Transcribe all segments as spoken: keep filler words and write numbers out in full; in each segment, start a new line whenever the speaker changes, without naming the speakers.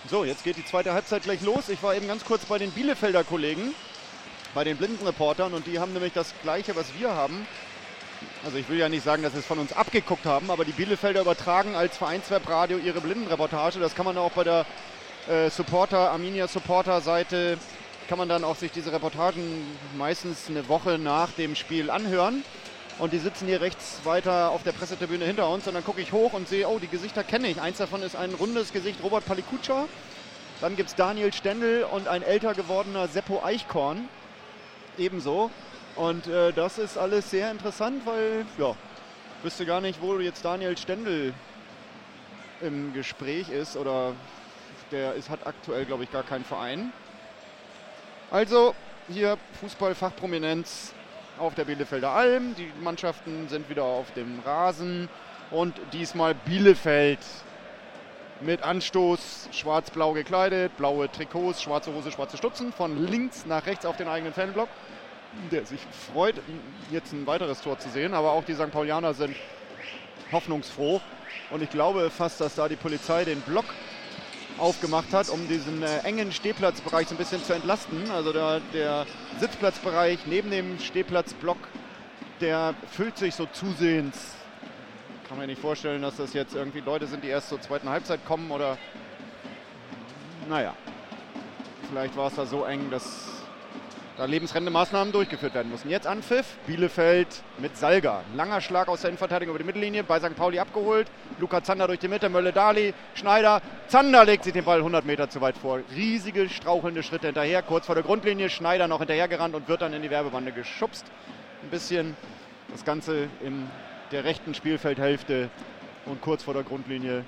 So, jetzt geht die zweite Halbzeit gleich los. Ich war eben ganz kurz bei den Bielefelder Kollegen, bei den Blindenreportern, und die haben nämlich das Gleiche, was wir haben. Also ich will ja nicht sagen, dass sie es von uns abgeguckt haben, aber die Bielefelder übertragen als Vereinswebradio ihre Blindenreportage. Das kann man auch bei der äh, Supporter, Arminia Supporter Seite, kann man dann auch sich diese Reportagen meistens eine Woche nach dem Spiel anhören. Und die sitzen hier rechts weiter auf der Pressetribüne hinter uns, und dann gucke ich hoch und sehe, oh, die Gesichter kenne ich. Eins davon ist ein rundes Gesicht, Robert Palikutscha. Dann gibt es Daniel Stendel und ein älter gewordener Seppo Eichkorn. Ebenso. Und äh, das ist alles sehr interessant, weil, ja, ich wüsste gar nicht, wo jetzt Daniel Stendel im Gespräch ist. Oder der ist, hat aktuell, glaube ich, gar keinen Verein. Also hier Fußball-Fachprominenz auf der Bielefelder Alm. Die Mannschaften sind wieder auf dem Rasen. Und diesmal Bielefeld mit Anstoß, schwarz-blau gekleidet, blaue Trikots, schwarze Hose, schwarze Stutzen, von links nach rechts auf den eigenen Fanblock, der sich freut, jetzt ein weiteres Tor zu sehen. Aber auch die Sankt Paulianer sind hoffnungsfroh. Und ich glaube fast, dass da die Polizei den Block aufgemacht hat, um diesen äh, engen Stehplatzbereich so ein bisschen zu entlasten. Also der, der Sitzplatzbereich neben dem Stehplatzblock, der füllt sich so zusehends. Kann man nicht vorstellen, dass das jetzt irgendwie Leute sind, die erst zur zweiten Halbzeit kommen, oder naja, vielleicht war es da so eng, dass da lebensrettende Maßnahmen durchgeführt werden mussten. Jetzt Anpfiff, Bielefeld mit Salga. Langer Schlag aus der Innenverteidigung über die Mittellinie, bei Sankt Pauli abgeholt. Luca Zander durch die Mitte, Mölle-Dali, Schneider. Zander legt sich den Ball hundert Meter zu weit vor. Riesige, strauchelnde Schritte hinterher, kurz vor der Grundlinie. Schneider noch hinterhergerannt und wird dann in die Werbebande geschubst. Ein bisschen das Ganze in der rechten Spielfeldhälfte, und kurz vor der Grundlinie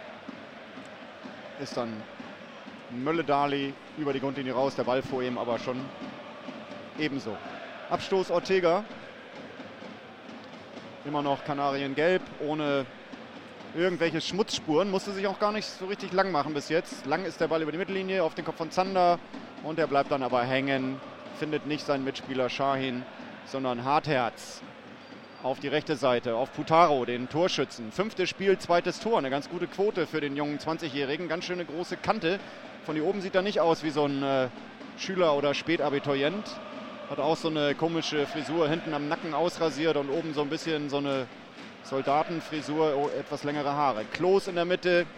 ist dann Mölle-Dali über die Grundlinie raus. Der Ball vor ihm aber schon ebenso. Abstoß Ortega. Immer noch Kanariengelb, ohne irgendwelche Schmutzspuren. Musste sich auch gar nicht so richtig lang machen bis jetzt. Lang ist der Ball über die Mittellinie auf den Kopf von Zander. Und er bleibt dann aber hängen. Findet nicht seinen Mitspieler Şahin, sondern Hartherz auf die rechte Seite, auf Putaro, den Torschützen. Fünftes Spiel, zweites Tor. Eine ganz gute Quote für den jungen zwanzigjährigen. Ganz schöne große Kante. Von hier oben sieht er nicht aus wie so ein äh, Schüler oder Spätabiturient. Hat auch so eine komische Frisur, hinten am Nacken ausrasiert und oben so ein bisschen so eine Soldatenfrisur, oh, etwas längere Haare. Klos in der Mitte,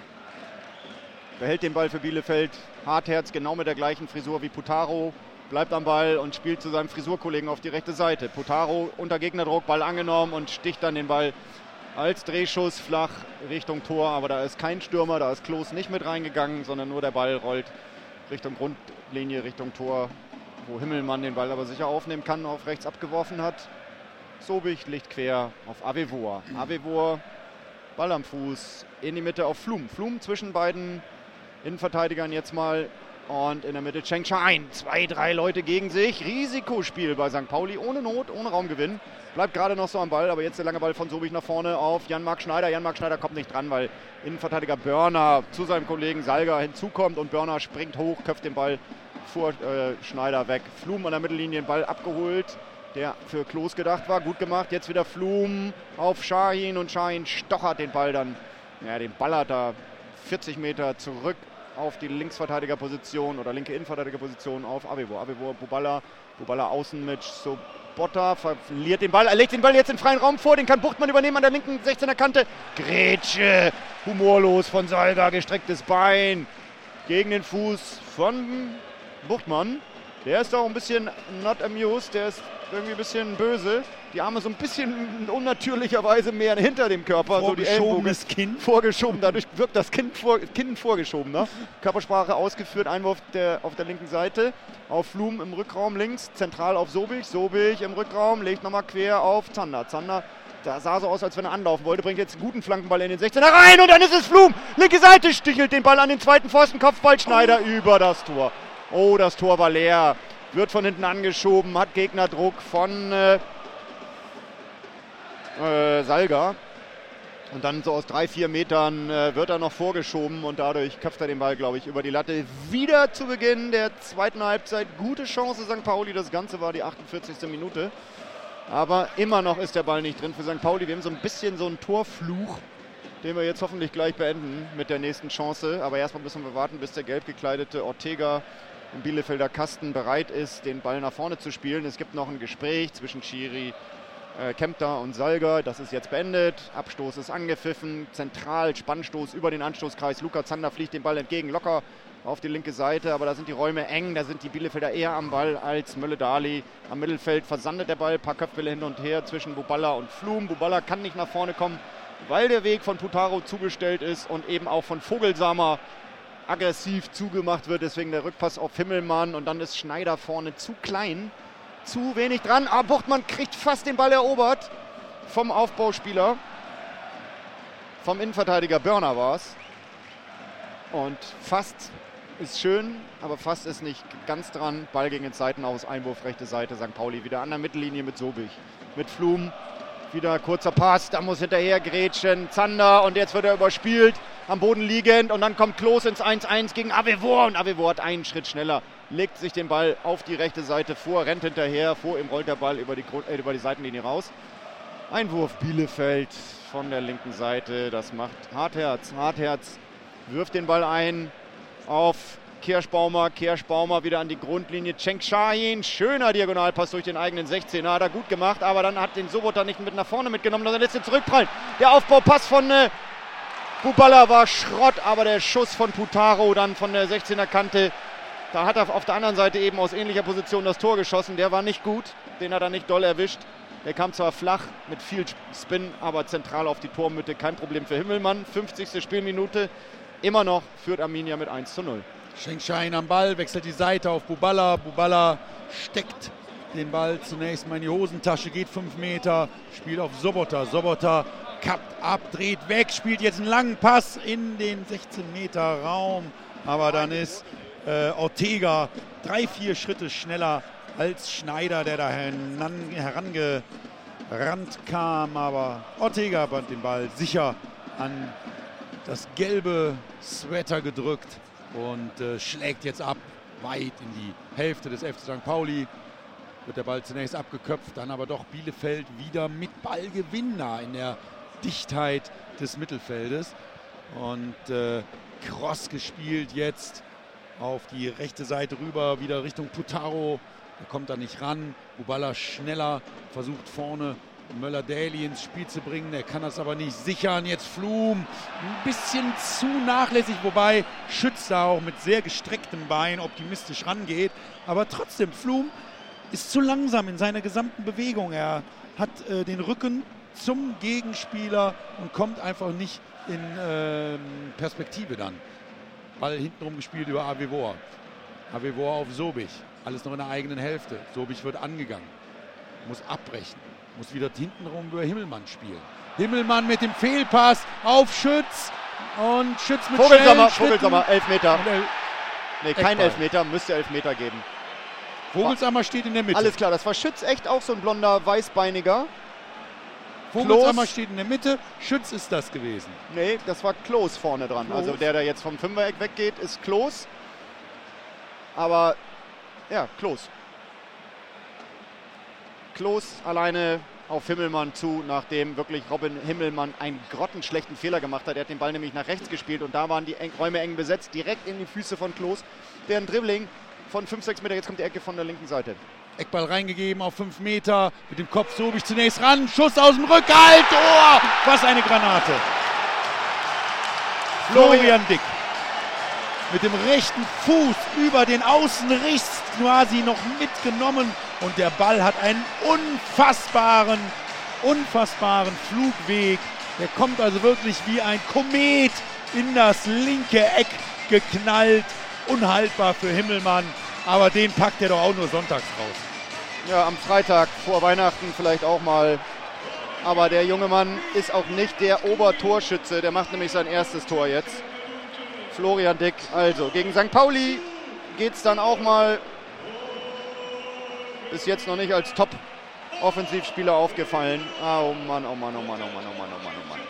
behält den Ball für Bielefeld. Hartherz genau mit der gleichen Frisur wie Putaro, bleibt am Ball und spielt zu seinem Frisurkollegen auf die rechte Seite. Putaro unter Gegnerdruck, Ball angenommen und sticht dann den Ball als Drehschuss flach Richtung Tor. Aber da ist kein Stürmer, da ist Klos nicht mit reingegangen, sondern nur der Ball rollt Richtung Grundlinie, Richtung Tor, wo Himmelmann den Ball aber sicher aufnehmen kann, auf rechts abgeworfen hat. Sobich liegt quer auf Avevor. Avevor, Ball am Fuß, in die Mitte auf Flum. Flum zwischen beiden Innenverteidigern jetzt mal. Und in der Mitte Cheng Şahin. Zwei, drei Leute gegen sich. Risikospiel bei Sankt Pauli, ohne Not, ohne Raumgewinn. Bleibt gerade noch so am Ball, aber jetzt der lange Ball von Sobich nach vorne auf Jan-Marc Schneider. Jan-Marc Schneider kommt nicht dran, weil Innenverteidiger Börner zu seinem Kollegen Salga hinzukommt. Und Börner springt hoch, köpft den Ball vor äh, Schneider weg. Flum an der Mittellinie, den Ball abgeholt, der für Klos gedacht war. Gut gemacht, jetzt wieder Flum auf Şahin, und Şahin stochert den Ball dann, ja, den ballert da vierzig Meter zurück auf die Linksverteidigerposition oder linke Innenverteidigerposition auf Avevor. Avevor, Buballa, Buballa außen mit Sobotta, verliert den Ball, er legt den Ball jetzt in freien Raum vor, den kann Buchtmann übernehmen an der linken sechzehner Kante. Grätsche, humorlos von Salga, gestrecktes Bein gegen den Fuß von Buchtmann. Der ist auch ein bisschen not amused, der ist irgendwie ein bisschen böse. Die Arme so ein bisschen unnatürlicherweise mehr hinter dem Körper.
Vorgeschobenes
so die
Kinn.
Vorgeschoben, dadurch wirkt das Kinn, vor, Kinn vorgeschoben. Ne? Körpersprache ausgeführt, Einwurf der, auf der linken Seite. Auf Flum im Rückraum links, zentral auf Sobich. Sobich im Rückraum, legt nochmal quer auf Zander. Zander, da sah so aus, als wenn er anlaufen wollte, bringt jetzt einen guten Flankenball in den sechzehner rein, und dann ist es Flum. Linke Seite, stichelt den Ball an den zweiten Pfosten, Kopfball Schneider oh. über das Tor. Oh, das Tor war leer. Wird von hinten angeschoben, hat Gegnerdruck von äh, äh, Salga. Und dann so aus drei, vier Metern äh, wird er noch vorgeschoben und dadurch köpft er den Ball, glaube ich, über die Latte. Wieder zu Beginn der zweiten Halbzeit. Gute Chance Sankt Pauli, das Ganze war die achtundvierzigste Minute. Aber immer noch ist der Ball nicht drin für Sankt Pauli. Wir haben so ein bisschen so einen Torfluch den wir jetzt hoffentlich gleich beenden mit der nächsten Chance. Aber erstmal müssen wir warten, bis der gelb gekleidete Ortega im Bielefelder Kasten bereit ist, den Ball nach vorne zu spielen. Es gibt noch ein Gespräch zwischen Schiri, äh, Kempter und Salger. Das ist jetzt beendet. Abstoß ist angepfiffen. Zentral, Spannstoß über den Anstoßkreis. Luca Zander fliegt den Ball entgegen, locker auf die linke Seite. Aber da sind die Räume eng. Da sind die Bielefelder eher am Ball als Mölle-Dali. Am Mittelfeld versandet der Ball. Ein paar Köpfe hin und her zwischen Buballa und Flum. Buballa kann nicht nach vorne kommen, weil der Weg von Putaro zugestellt ist und eben auch von Vogelsammer aggressiv zugemacht wird, deswegen der Rückpass auf Himmelmann und dann ist Schneider vorne zu klein, zu wenig dran. Ah, Buchtmann kriegt fast den Ball erobert vom Aufbauspieler, vom Innenverteidiger Börner war es. Und fast ist schön, aber fast ist nicht ganz dran. Ball gegen den Seitenaus, Einwurf rechte Seite, Sankt Pauli wieder an der Mittellinie mit Sobich, mit Flum. Wieder kurzer Pass, da muss hinterher grätschen, Zander und jetzt wird er überspielt, am Boden liegend und dann kommt Klos ins eins eins gegen Avevor und Avevor hat einen Schritt schneller, legt sich den Ball auf die rechte Seite vor, rennt hinterher, vor ihm rollt der Ball über die, äh, über die Seitenlinie raus. Einwurf Bielefeld von der linken Seite, das macht Hartherz, Hartherz wirft den Ball ein auf Kirschbaumer, Kirschbaumer wieder an die Grundlinie, Cenk Şahin, schöner Diagonalpass durch den eigenen sechzehner, hat er gut gemacht, aber dann hat den Sobota nicht mit nach vorne mitgenommen, sondern lässt ihn zurückprallen. Der Aufbaupass von äh, Buballa war Schrott, aber der Schuss von Putaro dann von der sechzehner Kante, da hat er auf der anderen Seite eben aus ähnlicher Position das Tor geschossen, der war nicht gut, den hat er nicht doll erwischt. Der kam zwar flach mit viel Spin, aber zentral auf die Tormitte, kein Problem für Himmelmann. fünfzigste Spielminute, immer noch führt Arminia mit eins zu null.
Cenk Şahin am Ball, wechselt die Seite auf Buballa. Buballa steckt den Ball zunächst mal in die Hosentasche, geht fünf Meter, spielt auf Sobota. Sobota kappt ab, dreht weg, spielt jetzt einen langen Pass in den sechzehn Meter Raum. Aber dann ist äh, Ortega drei, vier Schritte schneller als Schneider, der da herangerannt kam. Aber Ortega hat den Ball sicher an das gelbe Sweater gedrückt und äh, schlägt jetzt ab, weit in die Hälfte des F C Sankt Pauli. Wird der Ball zunächst abgeköpft, dann aber doch Bielefeld wieder mit Ballgewinn da in der Dichtheit des Mittelfeldes. Und äh, Cross gespielt jetzt auf die rechte Seite rüber, wieder Richtung Putaro. Er kommt da nicht ran. Buballa schneller, versucht vorne Möller-Daly ins Spiel zu bringen. Er kann das aber nicht sichern. Jetzt Flum, ein bisschen zu nachlässig, wobei Schütz da auch mit sehr gestrecktem Bein optimistisch rangeht. Aber trotzdem, Flum ist zu langsam in seiner gesamten Bewegung. Er hat äh, den Rücken zum Gegenspieler und kommt einfach nicht in äh, Perspektive dann. Ball hintenrum gespielt über Avevor. Avevor auf Sobich. Alles noch in der eigenen Hälfte. Sobich wird angegangen. Muss abbrechen. Muss wieder hintenrum über Himmelmann spielen. Himmelmann mit dem Fehlpass auf Schütz. Und Schütz mit
Vogelsammer, Vogelsammer, Elfmeter.
El
nee, kein Elfmeter, müsste Elfmeter geben.
Vogelsammer steht in der Mitte.
Alles klar, das war Schütz, echt auch so ein blonder Weißbeiniger.
Vogelsammer steht in der Mitte. Schütz ist das gewesen.
Nee, das war Klos vorne dran.
Klos.
Also der, der jetzt vom Fünfereck weggeht, ist Klos. Aber, ja, Klos. Klos alleine auf Himmelmann zu, nachdem wirklich Robin Himmelmann einen grottenschlechten Fehler gemacht hat. Er hat den Ball nämlich nach rechts gespielt und da waren die eng, Räume eng besetzt, direkt in die Füße von Klos. Der ein Dribbling von fünf, sechs Meter, jetzt kommt die Ecke von der linken Seite.
Eckball reingegeben auf fünf Meter, mit dem Kopf Sobich zunächst ran, Schuss aus dem Rückhalt, oh, was eine Granate. Florian Dick mit dem rechten Fuß über den Außenriss quasi noch mitgenommen und der Ball hat einen unfassbaren, unfassbaren Flugweg. Der kommt also wirklich wie ein Komet in das linke Eck geknallt. Unhaltbar für Himmelmann, aber den packt er doch auch nur sonntags raus.
Ja, am Freitag vor Weihnachten vielleicht auch mal. Aber der junge Mann ist auch nicht der Obertorschütze, der macht nämlich sein erstes Tor jetzt. Florian Dick, also gegen Sankt Pauli geht es dann auch mal bis jetzt noch nicht als Top-Offensivspieler aufgefallen. Ah, oh Mann, oh Mann, oh Mann, oh Mann, oh Mann, oh Mann, oh Mann.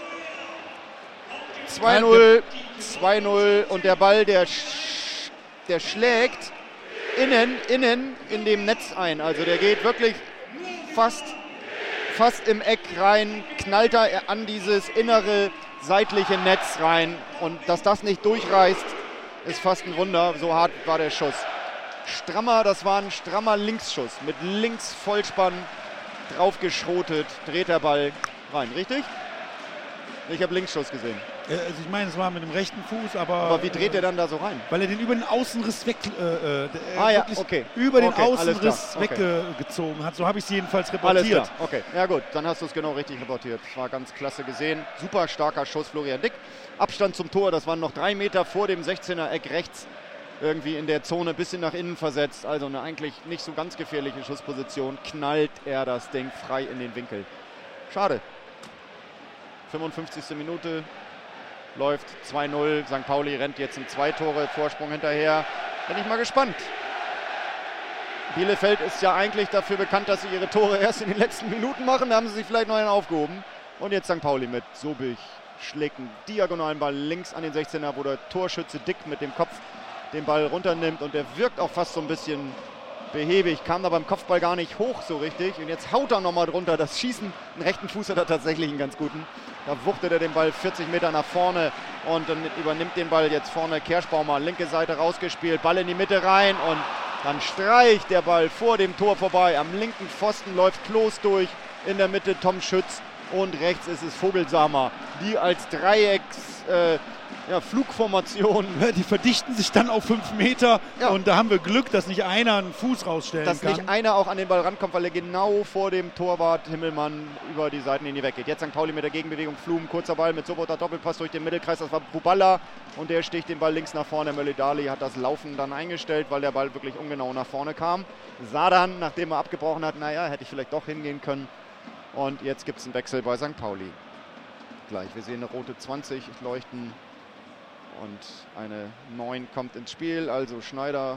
zwei null, zwei null und der Ball, der, sch der schlägt innen, innen in dem Netz ein. Also der geht wirklich fast, fast im Eck rein, knallt er an dieses innere seitliche Netz rein. Und dass das nicht durchreißt, ist fast ein Wunder. So hart war der Schuss. Strammer, das war ein strammer Linksschuss. Mit links Vollspann draufgeschrotet, dreht der Ball rein. Richtig? Ich habe Linksschuss gesehen.
Also ich meine, es war mit dem rechten Fuß, aber...
Aber wie dreht er dann da so rein?
Weil er den über den Außenriss weg... Äh, äh,
ah ja, okay.
Über den
okay,
Außenriss
okay.
weggezogen hat. So habe ich es jedenfalls reportiert.
Alles klar, okay. Ja gut, dann hast du es genau richtig reportiert. Das war ganz klasse gesehen. Super starker Schuss, Florian Dick. Abstand zum Tor, das waren noch drei Meter vor dem sechzehner Eck rechts. Irgendwie in der Zone, ein bisschen nach innen versetzt. Also eine eigentlich nicht so ganz gefährliche Schussposition. Knallt er das Ding frei in den Winkel. Schade. fünfundfünfzigste Minute. Läuft zwei null. Sankt Pauli rennt jetzt im zwei Tore Vorsprung hinterher. Bin ich mal gespannt. Bielefeld ist ja eigentlich dafür bekannt, dass sie ihre Tore erst in den letzten Minuten machen. Da haben sie sich vielleicht noch einen aufgehoben. Und jetzt Sankt Pauli mit Sobich. Schlägt einen diagonalen Ball links an den sechzehner, wo der Torschütze Dick mit dem Kopf den Ball runternimmt. Und der wirkt auch fast so ein bisschen behäbig. Kam da beim Kopfball gar nicht hoch so richtig. Und jetzt haut er nochmal drunter. Das Schießen, einen rechten Fuß hat er tatsächlich einen ganz guten. Da wuchtet er den Ball vierzig Meter nach vorne und dann übernimmt den Ball jetzt vorne Kerschbaumer. Linke Seite rausgespielt, Ball in die Mitte rein und dann streicht der Ball vor dem Tor vorbei. Am linken Pfosten läuft Klos durch, in der Mitte Tom Schütz und rechts ist es Vogelsammer, die als Dreiecks äh, ja, Flugformation.
Die verdichten sich dann auf fünf Meter
ja.
Und da haben wir Glück, dass nicht einer einen Fuß rausstellen
dass
kann.
Dass nicht einer auch an den Ball rankommt, weil er genau vor dem Torwart Himmelmann über die Seitenlinie weggeht. Jetzt Sankt Pauli mit der Gegenbewegung, Flum, kurzer Ball mit Sobota, Doppelpass durch den Mittelkreis, das war Buballa und der sticht den Ball links nach vorne. Mölle-Dali hat das Laufen dann eingestellt, weil der Ball wirklich ungenau nach vorne kam. Sah dann, nachdem er abgebrochen hat, naja, hätte ich vielleicht doch hingehen können. Und jetzt gibt es einen Wechsel bei Sankt Pauli. Gleich, wir sehen eine rote zwanzig leuchten. Und eine neun kommt ins Spiel, also Schneider,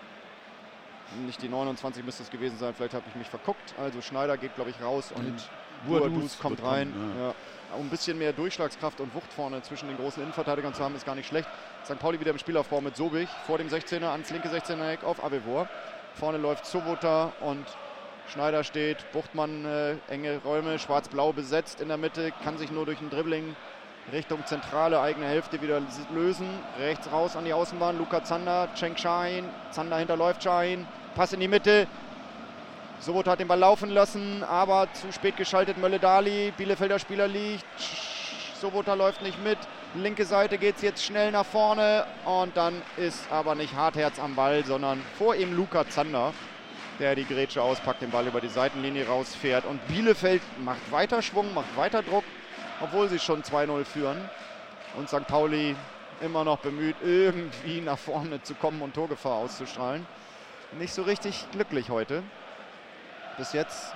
nicht die neunundzwanzig müsste es gewesen sein, vielleicht habe ich mich verguckt. Also Schneider geht, glaube ich, raus und Boadus kommt rein. Kommen, ja. Ja. Um ein bisschen mehr Durchschlagskraft und Wucht vorne zwischen den großen Innenverteidigern zu haben, ist gar nicht schlecht. Sankt Pauli wieder im Spielaufbau mit Sobich, vor dem sechzehner ans linke sechzehner Eck auf Avevor. Vorne läuft Sobota und Schneider steht, Buchtmann, äh, enge Räume, schwarz-blau besetzt in der Mitte, kann sich nur durch ein Dribbling Richtung zentrale eigene Hälfte wieder lösen. Rechts raus an die Außenbahn. Luca Zander, Cenk Şahin. Zander hinterläuft Şahin. Pass in die Mitte. Sobota hat den Ball laufen lassen, aber zu spät geschaltet. Mölle-Dali. Bielefelder Spieler liegt. Sobota läuft nicht mit. Linke Seite geht es jetzt schnell nach vorne. Und dann ist aber nicht Hartherz am Ball, sondern vor ihm Luca Zander, der die Grätsche auspackt, den Ball über die Seitenlinie rausfährt. Und Bielefeld macht weiter Schwung, macht weiter Druck, obwohl sie schon zwei null führen. Und Sankt Pauli immer noch bemüht, irgendwie nach vorne zu kommen und Torgefahr auszustrahlen. Nicht so richtig glücklich heute. Bis jetzt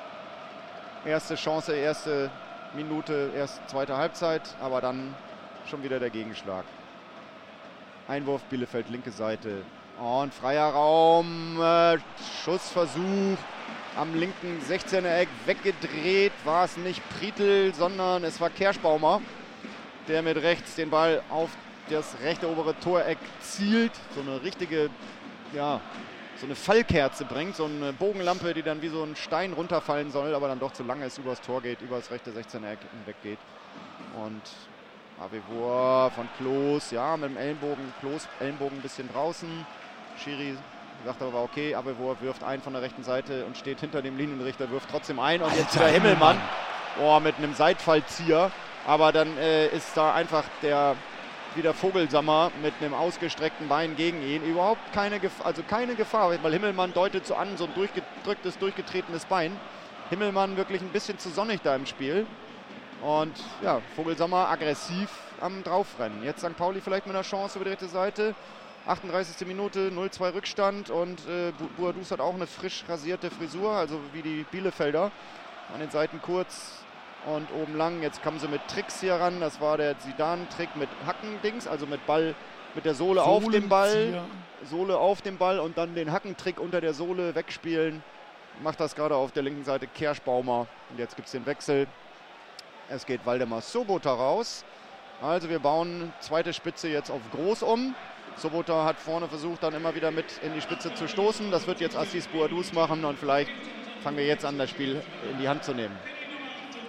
erste Chance, erste Minute, erst zweite Halbzeit, aber dann schon wieder der Gegenschlag. Einwurf Bielefeld, linke Seite. Und freier Raum, äh, Schussversuch. Am linken sechzehner Eck weggedreht, war es nicht Prietl, sondern es war Kerschbaumer, der mit rechts den Ball auf das rechte obere Toreck zielt. So eine richtige, ja, so eine Fallkerze bringt, so eine Bogenlampe, die dann wie so ein Stein runterfallen soll, aber dann doch zu lange es übers Tor geht, übers rechte sechzehner Eck weggeht. Und Avevor von Klos, ja, mit dem Ellenbogen, Klos, Ellenbogen ein bisschen draußen. Schiri sagt aber, okay, Avevor wirft ein von der rechten Seite und steht hinter dem Linienrichter, wirft trotzdem ein. Und
Alter,
jetzt der Himmelmann, oh, mit einem Seitfallzieher. Aber dann äh, ist da einfach der wieder Vogelsammer mit einem ausgestreckten Bein gegen ihn. Überhaupt keine Gefahr, also keine Gefahr, weil Himmelmann deutet so an, so ein durchgedrücktes, durchgetretenes Bein. Himmelmann wirklich ein bisschen zu sonnig da im Spiel. Und ja, Vogelsammer aggressiv am Draufrennen. Jetzt Sankt Pauli vielleicht mit einer Chance über die rechte Seite. achtunddreißigste Minute, null zwei Rückstand und äh, Boadus hat auch eine frisch rasierte Frisur, also wie die Bielefelder. An den Seiten kurz und oben lang. Jetzt kommen sie mit Tricks hier ran. Das war der Zidane-Trick mit Hackendings, also mit Ball, mit der Sohle auf dem Ball. Sohle auf dem Ball und dann den Hackentrick unter der Sohle wegspielen. Macht das gerade auf der linken Seite Kerschbaumer. Und jetzt gibt es den Wechsel. Es geht Waldemar Sobota raus. Also wir bauen zweite Spitze jetzt auf Groß um. Sobota hat vorne versucht, dann immer wieder mit in die Spitze zu stoßen. Das wird jetzt Assis Boadus machen und vielleicht fangen wir jetzt an, das Spiel in die Hand zu nehmen.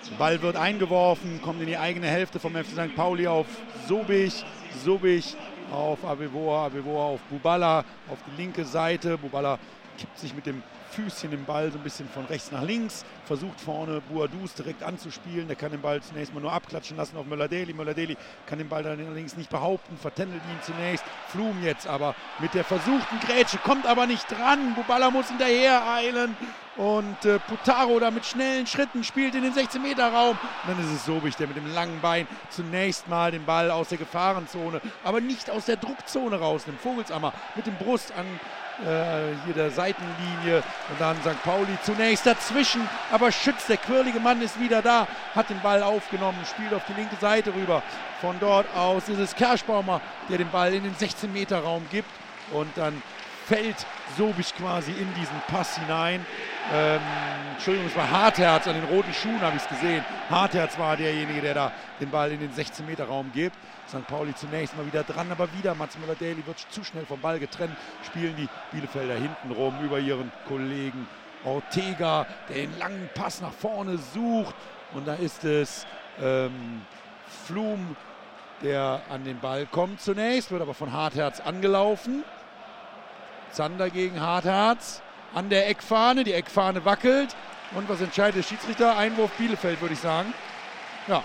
Der Ball wird eingeworfen, kommt in die eigene Hälfte vom F C Sankt Pauli auf Sobich. Sobich auf Avevoa, Avevoa auf Buballa, auf die linke Seite. Buballa kippt sich mit dem Füßchen im Ball so ein bisschen von rechts nach links, versucht vorne Bouadouz direkt anzuspielen. Der kann den Ball zunächst mal nur abklatschen lassen auf Möller-Daly. Möller-Daly kann den Ball dann allerdings nicht behaupten, vertändelt ihn zunächst. Flum jetzt aber mit der versuchten Grätsche, kommt aber nicht dran. Buballa muss hinterher eilen und äh, Putaro da mit schnellen Schritten spielt in den sechzehn Meter Raum. Und dann ist es Sobich, der mit dem langen Bein zunächst mal den Ball aus der Gefahrenzone, aber nicht aus der Druckzone rausnimmt. Vogelsammer mit dem Brust an Äh, hier der Seitenlinie und dann Sankt Pauli zunächst dazwischen, aber schützt, der quirlige Mann ist wieder da, hat den Ball aufgenommen, spielt auf die linke Seite rüber. Von dort aus ist es Kerschbaumer, der den Ball in den sechzehn Meter Raum gibt und dann fällt Sobich quasi in diesen Pass hinein. Ähm, Entschuldigung, es war Hartherz, an den roten Schuhen habe ich es gesehen. Hartherz war derjenige, der da den Ball in den sechzehn Meter Raum gibt. Sankt Pauli zunächst mal wieder dran, aber wieder Mats Möller-Daly wird zu schnell vom Ball getrennt. Spielen die Bielefelder hinten rum über ihren Kollegen Ortega, der den langen Pass nach vorne sucht. Und da ist es ähm, Flum, der an den Ball kommt zunächst, wird aber von Hartherz angelaufen. Zander gegen Hartherz an der Eckfahne, die Eckfahne wackelt. Und was entscheidet der Schiedsrichter? Einwurf Bielefeld, würde ich sagen. Ja.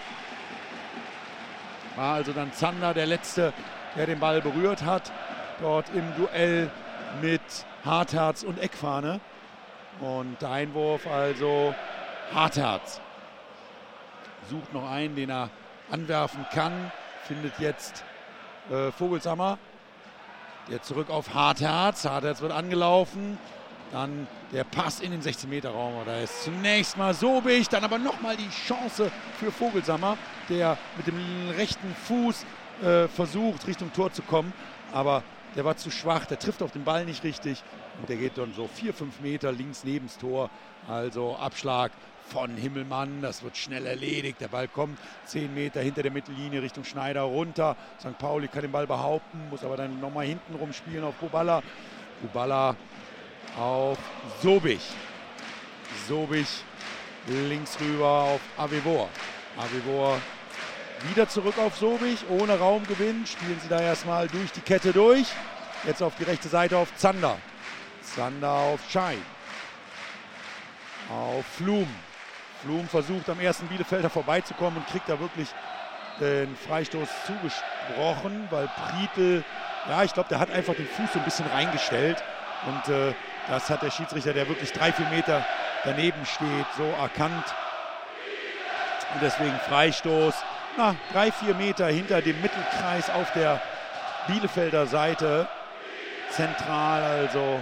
War also dann Zander der Letzte, der den Ball berührt hat. Dort im Duell mit Hartherz und Eckfahne. Und der Einwurf also Hartherz. Sucht noch einen, den er anwerfen kann. Findet jetzt äh, Vogelsammer. Der zurück auf Hartherz. Hartherz wird angelaufen. Dann der Pass in den sechzehn Meter Raum. Da ist zunächst mal Sobich, dann aber nochmal die Chance für Vogelsammer, der mit dem rechten Fuß äh, versucht, Richtung Tor zu kommen. Aber der war zu schwach, der trifft auf den Ball nicht richtig. Und der geht dann so vier, fünf Meter links neben das Tor. Also Abschlag von Himmelmann, das wird schnell erledigt. Der Ball kommt zehn Meter hinter der Mittellinie Richtung Schneider runter. Sankt Pauli kann den Ball behaupten, muss aber dann nochmal hinten rumspielen auf Buballa. Buballa auf Sobich. Sobich links rüber auf Avevoa. Avevoa wieder zurück auf Sobich, ohne Raumgewinn. Spielen sie da erstmal durch die Kette durch. Jetzt auf die rechte Seite auf Zander. Zander auf Schein. Auf Flum. Flum versucht am ersten Bielefelder vorbeizukommen und kriegt da wirklich den Freistoß zugesprochen, weil Prietl, ja, ich glaube, der hat einfach den Fuß so ein bisschen reingestellt. Und äh, das hat der Schiedsrichter, der wirklich drei, vier Meter daneben steht, so erkannt. Und deswegen Freistoß, na, drei, vier Meter hinter dem Mittelkreis auf der Bielefelder Seite. Zentral also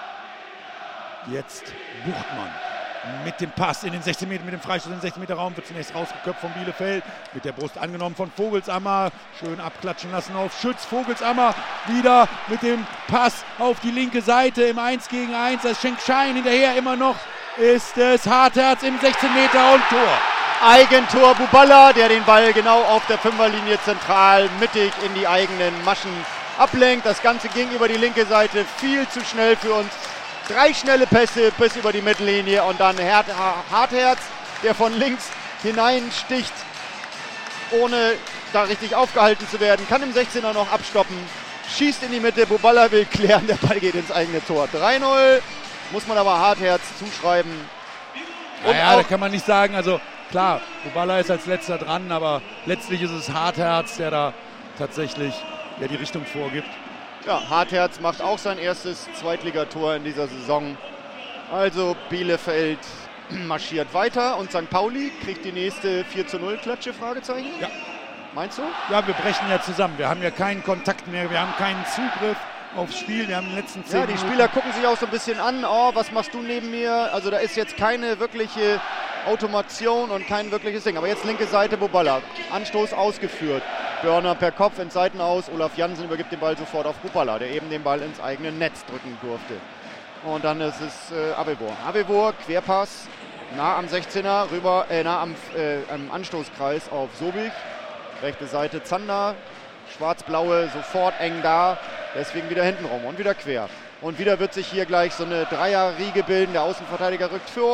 jetzt Buchtmann. Mit dem Pass in den sechzehn Meter, mit dem Freistoß in den sechzehn Meter Raum wird zunächst rausgeköpft von Bielefeld. Mit der Brust angenommen von Vogelsammer. Schön abklatschen lassen auf Schütz. Vogelsammer wieder mit dem Pass auf die linke Seite im eins gegen eins. Das schenkt Schein hinterher immer noch. Ist es Hartherz im sechzehn Meter und Tor.
Eigentor Buballa, der den Ball genau auf der Fünferlinie zentral mittig in die eigenen Maschen ablenkt. Das Ganze ging über die linke Seite viel zu schnell für uns. Drei schnelle Pässe bis über die Mittellinie und dann Hartherz, der von links hineinsticht, ohne da richtig aufgehalten zu werden, kann im sechzehner noch abstoppen, schießt in die Mitte, Buballa will klären, der Ball geht ins eigene Tor. drei null, muss man aber Hartherz zuschreiben.
Und naja, da kann man nicht sagen, also klar, Buballa ist als letzter dran, aber letztlich ist es Hartherz, der da tatsächlich der die Richtung vorgibt.
Ja, Hartherz macht auch sein erstes Zweitligator in dieser Saison. Also Bielefeld marschiert weiter und Sankt Pauli kriegt die nächste vier zu null Klatsche, Fragezeichen?
Ja.
Meinst du?
Ja, wir brechen ja zusammen. Wir haben ja keinen Kontakt mehr, wir haben keinen Zugriff aufs Spiel. Wir haben in den letzten zehn
Ja, die
Minuten
Spieler gucken sich auch so ein bisschen an. Oh, was machst du neben mir? Also da ist jetzt keine wirkliche Automation und kein wirkliches Ding. Aber jetzt linke Seite Buballa. Anstoß ausgeführt. Börner per Kopf ins Seitenaus. Olaf Jansen übergibt den Ball sofort auf Buballa, der eben den Ball ins eigene Netz drücken durfte. Und dann ist es äh, Avevoa. Avevoa, Querpass, nah am sechzehner, rüber, äh, nah am, äh, am Anstoßkreis auf Sobich. Rechte Seite Zander. Schwarz-blaue sofort eng da. Deswegen wieder hinten rum und wieder quer. Und wieder wird sich hier gleich so eine Dreierriege bilden. Der Außenverteidiger rückt vor.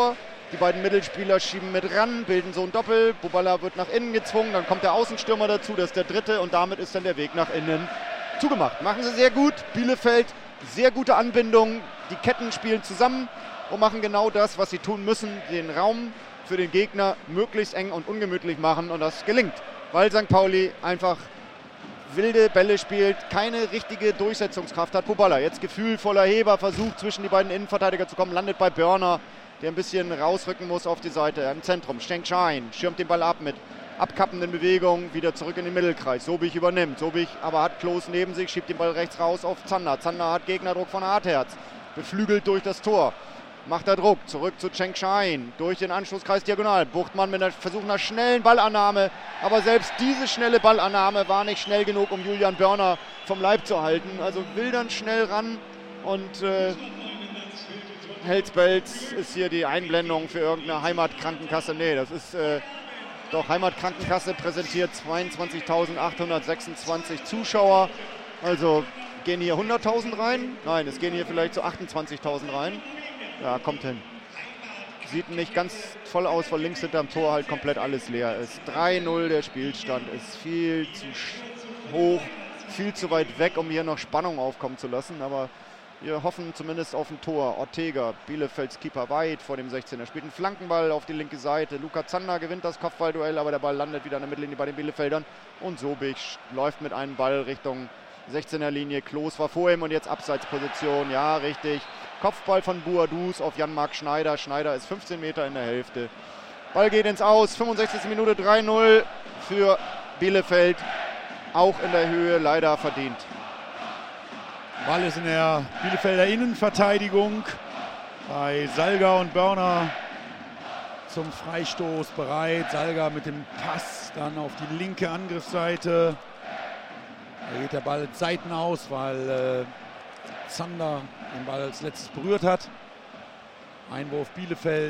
Die beiden Mittelspieler schieben mit ran, bilden so ein Doppel. Buballa wird nach innen gezwungen, dann kommt der Außenstürmer dazu, das ist der dritte und damit ist dann der Weg nach innen zugemacht. Machen sie sehr gut. Bielefeld, sehr gute Anbindung. Die Ketten spielen zusammen und machen genau das, was sie tun müssen. Den Raum für den Gegner möglichst eng und ungemütlich machen und das gelingt. Weil Sankt Pauli einfach wilde Bälle spielt, keine richtige Durchsetzungskraft hat. Buballa, jetzt gefühlvoller Heber, versucht zwischen die beiden Innenverteidiger zu kommen, landet bei Börner, der ein bisschen rausrücken muss auf die Seite. Im Zentrum, Stenk Schein, schirmt den Ball ab mit abkappenden Bewegungen, wieder zurück in den Mittelkreis. Sobich übernimmt, Sobich aber hat Klos neben sich, schiebt den Ball rechts raus auf Zander. Zander hat Gegnerdruck von Hartherz, beflügelt durch das Tor. Macht er Druck, zurück zu Cenk Schein, durch den Anschlusskreis diagonal. Buchtmann mit einem Versuch einer schnellen Ballannahme, aber selbst diese schnelle Ballannahme war nicht schnell genug, um Julian Börner vom Leib zu halten. Also will dann schnell ran und äh, Helsbelz ist hier die Einblendung für irgendeine Heimatkrankenkasse. Nee, das ist äh, doch Heimatkrankenkasse präsentiert zweiundzwanzigtausendachthundertsechsundzwanzig Zuschauer. Also gehen hier hunderttausend rein? Nein, es gehen hier vielleicht so achtundzwanzigtausend rein. Ja, kommt hin. Sieht nicht ganz voll aus, weil links hinterm Tor halt komplett alles leer ist. drei null der Spielstand, ist viel zu hoch, viel zu weit weg, um hier noch Spannung aufkommen zu lassen. Aber wir hoffen zumindest auf ein Tor. Ortega, Bielefelds Keeper, weit vor dem sechzehner. Spielt einen Flankenball auf die linke Seite. Luca Zander gewinnt das Kopfballduell, aber der Ball landet wieder in der Mittellinie bei den Bielefeldern. Und Sobich läuft mit einem Ball Richtung sechzehner Linie. Klos war vor ihm und jetzt Abseitsposition. Ja, richtig. Kopfball von Buadus auf Jan-Marc Schneider. Schneider ist fünfzehn Meter in der Hälfte. Ball geht ins Aus. fünfundsechzigste Minute, drei null für Bielefeld. Auch in der Höhe leider verdient.
Ball ist in der Bielefelder Innenverteidigung. Bei Salga und Börner zum Freistoß bereit. Salga mit dem Pass dann auf die linke Angriffsseite. Da geht der Ball ins Seiten aus, weil äh, Zander den Ball als letztes berührt hat. Einwurf Bielefeld,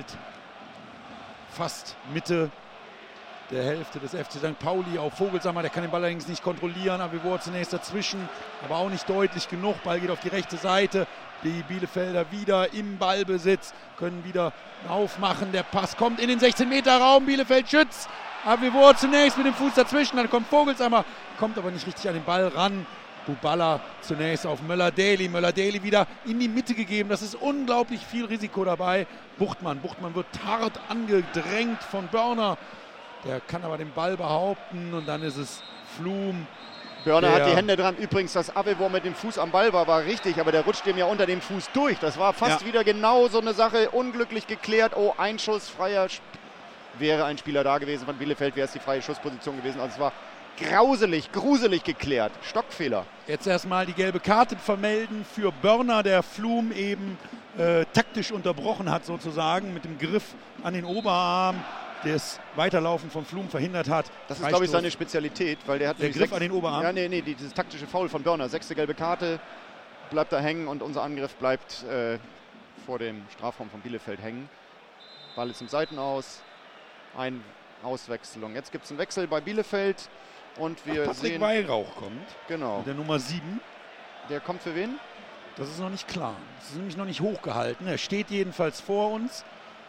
fast Mitte der Hälfte des F C Sankt Pauli auf Vogelsammer. Der kann den Ball allerdings nicht kontrollieren, aber wir wurden zunächst dazwischen, aber auch nicht deutlich genug. Ball geht auf die rechte Seite. Die Bielefelder wieder im Ballbesitz, können wieder aufmachen. Der Pass kommt in den sechzehn Meter Raum. Bielefeld schützt. Aber wir wurden zunächst mit dem Fuß dazwischen. Dann kommt Vogelsammer, kommt aber nicht richtig an den Ball ran. Buballa zunächst auf Möller-Daly. Möller-Daly wieder in die Mitte gegeben. Das ist unglaublich viel Risiko dabei. Buchtmann. Buchtmann wird hart angedrängt von Börner. Der kann aber den Ball behaupten und dann ist es Flum.
Börner hat die Hände dran. Übrigens, das Abwehr, wo er mit dem Fuß am Ball war, war richtig, aber der rutscht ihm ja unter dem Fuß durch. Das war fast ja. wieder genau so eine Sache. Unglücklich geklärt. Oh, Einschuss, freier Sp- wäre ein Spieler da gewesen. Von Bielefeld wäre es die freie Schussposition gewesen. Also es war grauselig, gruselig geklärt. Stockfehler.
Jetzt erstmal die gelbe Karte vermelden für Börner, der Flum eben äh, taktisch unterbrochen hat sozusagen mit dem Griff an den Oberarm. Das Weiterlaufen von Flum verhindert hat.
Das ist, glaube ich, seine Spezialität, weil der hat
der Griff sechs, an den Oberarm.
Ja, nee, nee, dieses taktische Foul von Börner. Sechste gelbe Karte, bleibt da hängen und unser Angriff bleibt äh, vor dem Strafraum von Bielefeld hängen. Ball ist im Seitenaus, ein Auswechslung. Jetzt gibt es einen Wechsel bei Bielefeld und wir
Ach, Patrick
sehen...
Weihrauch kommt.
Genau.
Mit der Nummer sieben.
Der kommt für wen?
Das ist noch nicht klar. Das ist nämlich noch nicht hochgehalten. Er steht jedenfalls vor uns.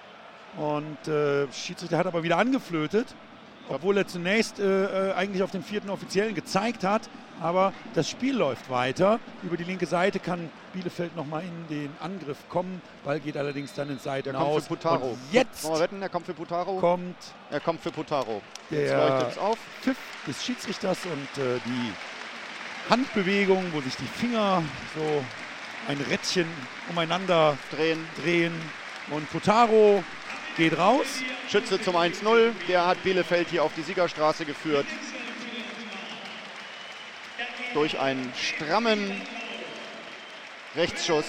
Und äh, Schiedsrichter hat aber wieder angeflötet, obwohl er zunächst äh, eigentlich auf den vierten Offiziellen gezeigt hat. Aber das Spiel läuft weiter. Über die linke Seite kann Bielefeld nochmal in den Angriff kommen. Ball geht allerdings dann ins Seitenaus.
Der kommt für Putaro.
Und jetzt
Wollen wir wetten, er kommt für Putaro?
Kommt
er kommt für Putaro.
Der
leuchtet auf.
Pfiff des Schiedsrichters und äh, die Handbewegung, wo sich die Finger so ein Rädchen umeinander
drehen.
drehen. Und Putaro geht raus.
Schütze zum eins null. Der hat Bielefeld hier auf die Siegerstraße geführt. Durch einen strammen Rechtsschuss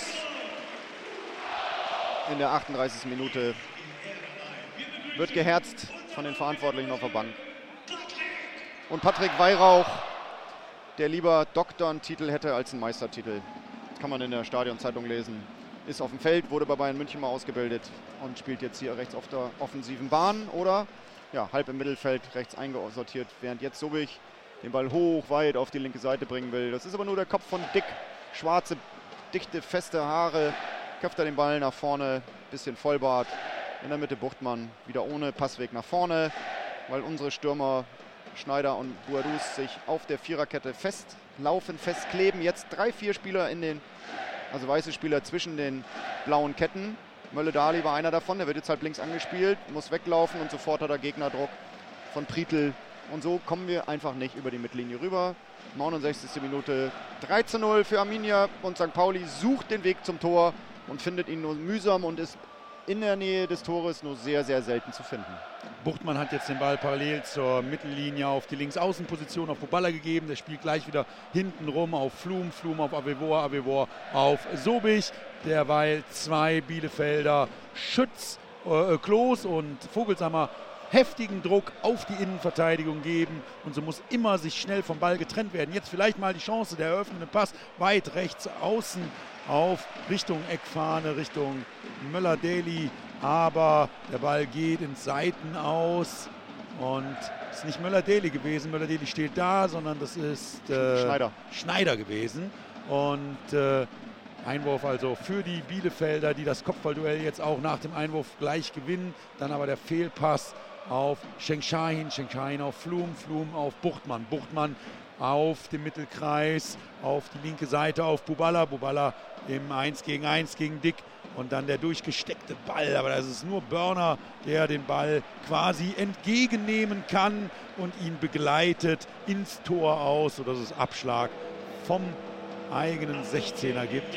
in der achtunddreißigsten Minute. Wird geherzt von den Verantwortlichen auf der Bank. Und Patrick Weihrauch, der lieber Doktorentitel hätte als einen Meistertitel. Das kann man in der Stadionzeitung lesen. Ist auf dem Feld, wurde bei Bayern München mal ausgebildet und spielt jetzt hier rechts auf der offensiven Bahn oder ja, halb im Mittelfeld rechts eingesortiert, während jetzt Sobich den Ball hoch, weit auf die linke Seite bringen will. Das ist aber nur der Kopf von Dick. Schwarze, dichte, feste Haare. Köpft er den Ball nach vorne, bisschen Vollbart. In der Mitte Buchtmann wieder ohne Passweg nach vorne, weil unsere Stürmer Schneider und Boadus sich auf der Viererkette festlaufen, festkleben. Jetzt drei, vier Spieler in den, also weiße Spieler zwischen den blauen Ketten. Mölle-Dali war einer davon, der wird jetzt halt links angespielt, muss weglaufen und sofort hat er Gegnerdruck von Prietl. Und so kommen wir einfach nicht über die Mittellinie rüber. neunundsechzigste Minute, drei zu null für Arminia und Sankt Pauli sucht den Weg zum Tor und findet ihn nur mühsam und ist in der Nähe des Tores nur sehr, sehr selten zu finden.
Buchtmann hat jetzt den Ball parallel zur Mittellinie auf die Linksaußenposition auf Buballa gegeben. Der spielt gleich wieder hinten rum auf Flum, Flum auf Avevor, Avevor auf Sobich. Derweil zwei Bielefelder Schütz, äh, Klos und Vogelsammer heftigen Druck auf die Innenverteidigung geben und so muss immer sich schnell vom Ball getrennt werden. Jetzt vielleicht mal die Chance, der eröffnende Pass weit rechts außen auf Richtung Eckfahne, Richtung Möller-Daly, aber der Ball geht ins Seiten aus und es ist nicht Möller-Daly gewesen, Möller-Daly steht da, sondern das ist äh,
Schneider.
Schneider gewesen und äh, Einwurf also für die Bielefelder, die das Kopfballduell jetzt auch nach dem Einwurf gleich gewinnen, dann aber der Fehlpass auf Schengschahin, Schengschahin auf Flum, Flum auf Buchtmann, Buchtmann auf dem Mittelkreis, auf die linke Seite auf Buballa, Buballa im eins gegen eins gegen Dick und dann der durchgesteckte Ball, aber das ist nur Börner, der den Ball quasi entgegennehmen kann und ihn begleitet ins Tor aus, sodass es Abschlag vom eigenen sechzehner gibt.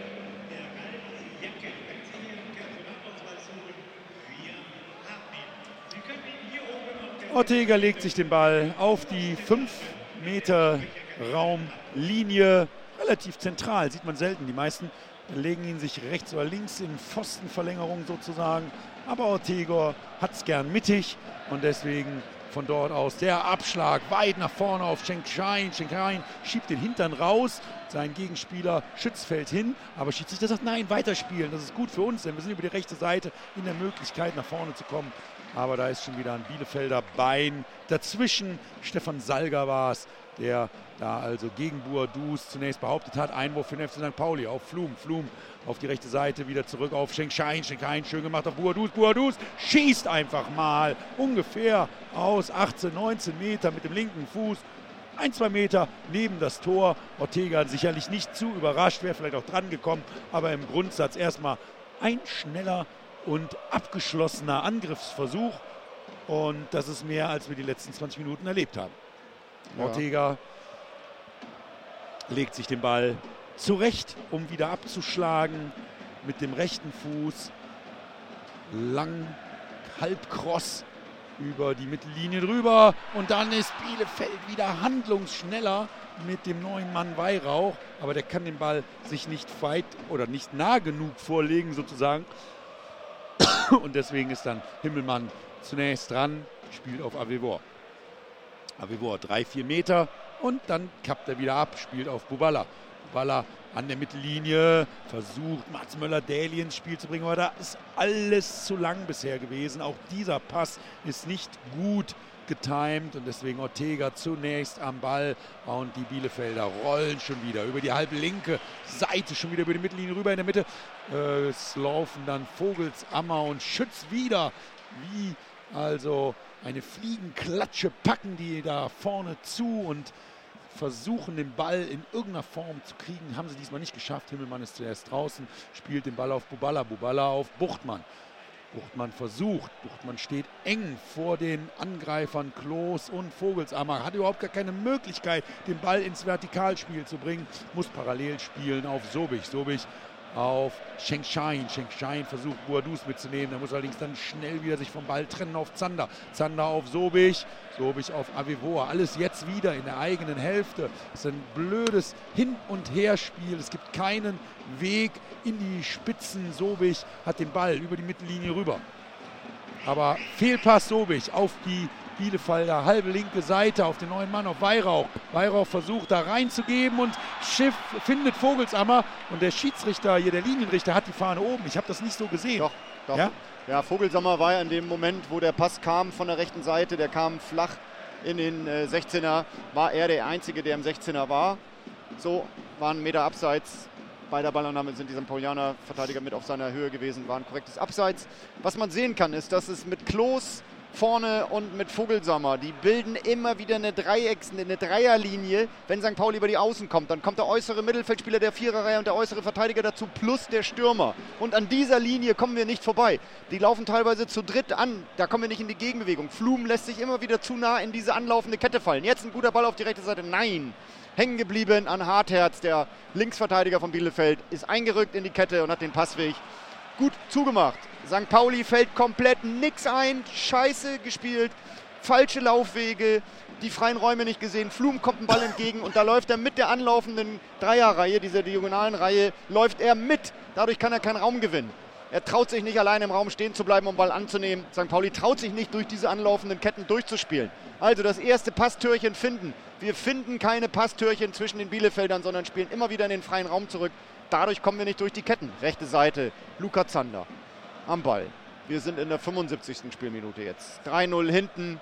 Ortega legt sich den Ball auf die fünf Meter Raumlinie, relativ zentral, sieht man selten. Die meisten legen ihn sich rechts oder links in Pfostenverlängerung sozusagen. Aber Ortega hat es gern mittig und deswegen von dort aus der Abschlag weit nach vorne auf Schengschahin. Schengschahin schiebt den Hintern raus. Sein Gegenspieler Schütz fällt hin, aber Schiedsrichter sagt, nein, weiterspielen. Das ist gut für uns, denn wir sind über die rechte Seite in der Möglichkeit, nach vorne zu kommen. Aber da ist schon wieder ein Bielefelder Bein dazwischen. Stefan Salger war es, der da also gegen Boadus zunächst behauptet hat. Einwurf für den F C Sankt Pauli auf Flum. Flum auf die rechte Seite, wieder zurück auf Schengschahin. Schengschahin schön gemacht auf Boadus. Boadus schießt einfach mal ungefähr aus achtzehn, neunzehn Meter mit dem linken Fuß. Ein, zwei Meter neben das Tor. Ortega sicherlich nicht zu überrascht, wäre vielleicht auch dran gekommen. Aber im Grundsatz erstmal ein schneller und abgeschlossener Angriffsversuch. Und das ist mehr, als wir die letzten zwanzig Minuten erlebt haben. Ja. Ortega legt sich den Ball zurecht, um wieder abzuschlagen mit dem rechten Fuß. Lang, halb kross über die Mittellinie drüber. Und dann ist Bielefeld wieder handlungsschneller mit dem neuen Mann Weihrauch. Aber der kann den Ball sich nicht weit oder nicht nah genug vorlegen sozusagen. Und deswegen ist dann Himmelmann zunächst dran, spielt auf Avevor. Avevor drei, vier Meter und dann kappt er wieder ab, spielt auf Buballa. Buballa an der Mittellinie, versucht Mats Möller-Daly ins Spiel zu bringen, aber da ist alles zu lang bisher gewesen. Auch dieser Pass ist nicht gut getimed und deswegen Ortega zunächst am Ball und die Bielefelder rollen schon wieder über die halbe linke Seite, schon wieder über die Mittellinie rüber in der Mitte. Äh, es laufen dann Vogelsammer und Schütz wieder, wie also eine Fliegenklatsche packen die da vorne zu und versuchen den Ball in irgendeiner Form zu kriegen. Haben sie diesmal nicht geschafft. Himmelmann ist zuerst draußen, spielt den Ball auf Buballa, Buballa auf Buchtmann. Buchtmann versucht, Buchtmann steht eng vor den Angreifern Klos und Vogelsammer, hat überhaupt gar keine Möglichkeit, den Ball ins Vertikalspiel zu bringen, muss parallel spielen auf Sobich, Sobich auf Schengschahin, Schengschahin versucht Boadus mitzunehmen, der muss allerdings dann schnell wieder sich vom Ball trennen auf Zander, Zander auf Sobich, Sobich auf Avevor, alles jetzt wieder in der eigenen Hälfte. Es ist ein blödes Hin- und Herspiel, es gibt keinen Weg in die Spitzen. Sobich hat den Ball über die Mittellinie rüber. Aber Fehlpass Sobich auf die Bielefelder halbe linke Seite, auf den neuen Mann, auf Weihrauch. Weihrauch versucht da reinzugeben und Schiff findet Vogelsammer und der Schiedsrichter, hier der Linienrichter, hat die Fahne oben. Ich habe das nicht so gesehen.
Doch, doch. Ja? Ja, Vogelsammer war ja in dem Moment, wo der Pass kam von der rechten Seite, der kam flach in den äh, sechzehner, war er der Einzige, der im sechzehner war. So, war ein Meter abseits Bei der Ballannahme sind die Sankt Paulianer Verteidiger mit auf seiner Höhe gewesen, war ein korrektes Abseits. Was man sehen kann, ist, dass es mit Klos vorne und mit Vogelsammer, die bilden immer wieder eine Dreiecks-, eine Dreierlinie, wenn Sankt Pauli über die Außen kommt. Dann kommt der äußere Mittelfeldspieler der Viererreihe und der äußere Verteidiger dazu, plus der Stürmer. Und an dieser Linie kommen wir nicht vorbei. Die laufen teilweise zu dritt an, da kommen wir nicht in die Gegenbewegung. Flum lässt sich immer wieder zu nah in diese anlaufende Kette fallen. Jetzt ein guter Ball auf die rechte Seite, nein. Hängen geblieben an Hartherz, der Linksverteidiger von Bielefeld, ist eingerückt in die Kette und hat den Passweg gut zugemacht. Sankt Pauli fällt komplett nix ein, scheiße gespielt, falsche Laufwege, die freien Räume nicht gesehen, Flum kommt ein Ball entgegen und da läuft er mit der anlaufenden Dreierreihe, dieser diagonalen Reihe, läuft er mit. Dadurch kann er keinen Raum gewinnen. Er traut sich nicht alleine im Raum stehen zu bleiben, um Ball anzunehmen. Sankt Pauli traut sich nicht, durch diese anlaufenden Ketten durchzuspielen. Also das erste Passtürchen finden. Wir finden keine Passtürchen zwischen den Bielefeldern, sondern spielen immer wieder in den freien Raum zurück. Dadurch kommen wir nicht durch die Ketten. Rechte Seite, Luca Zander am Ball. Wir sind in der fünfundsiebzigsten Spielminute jetzt. drei null hinten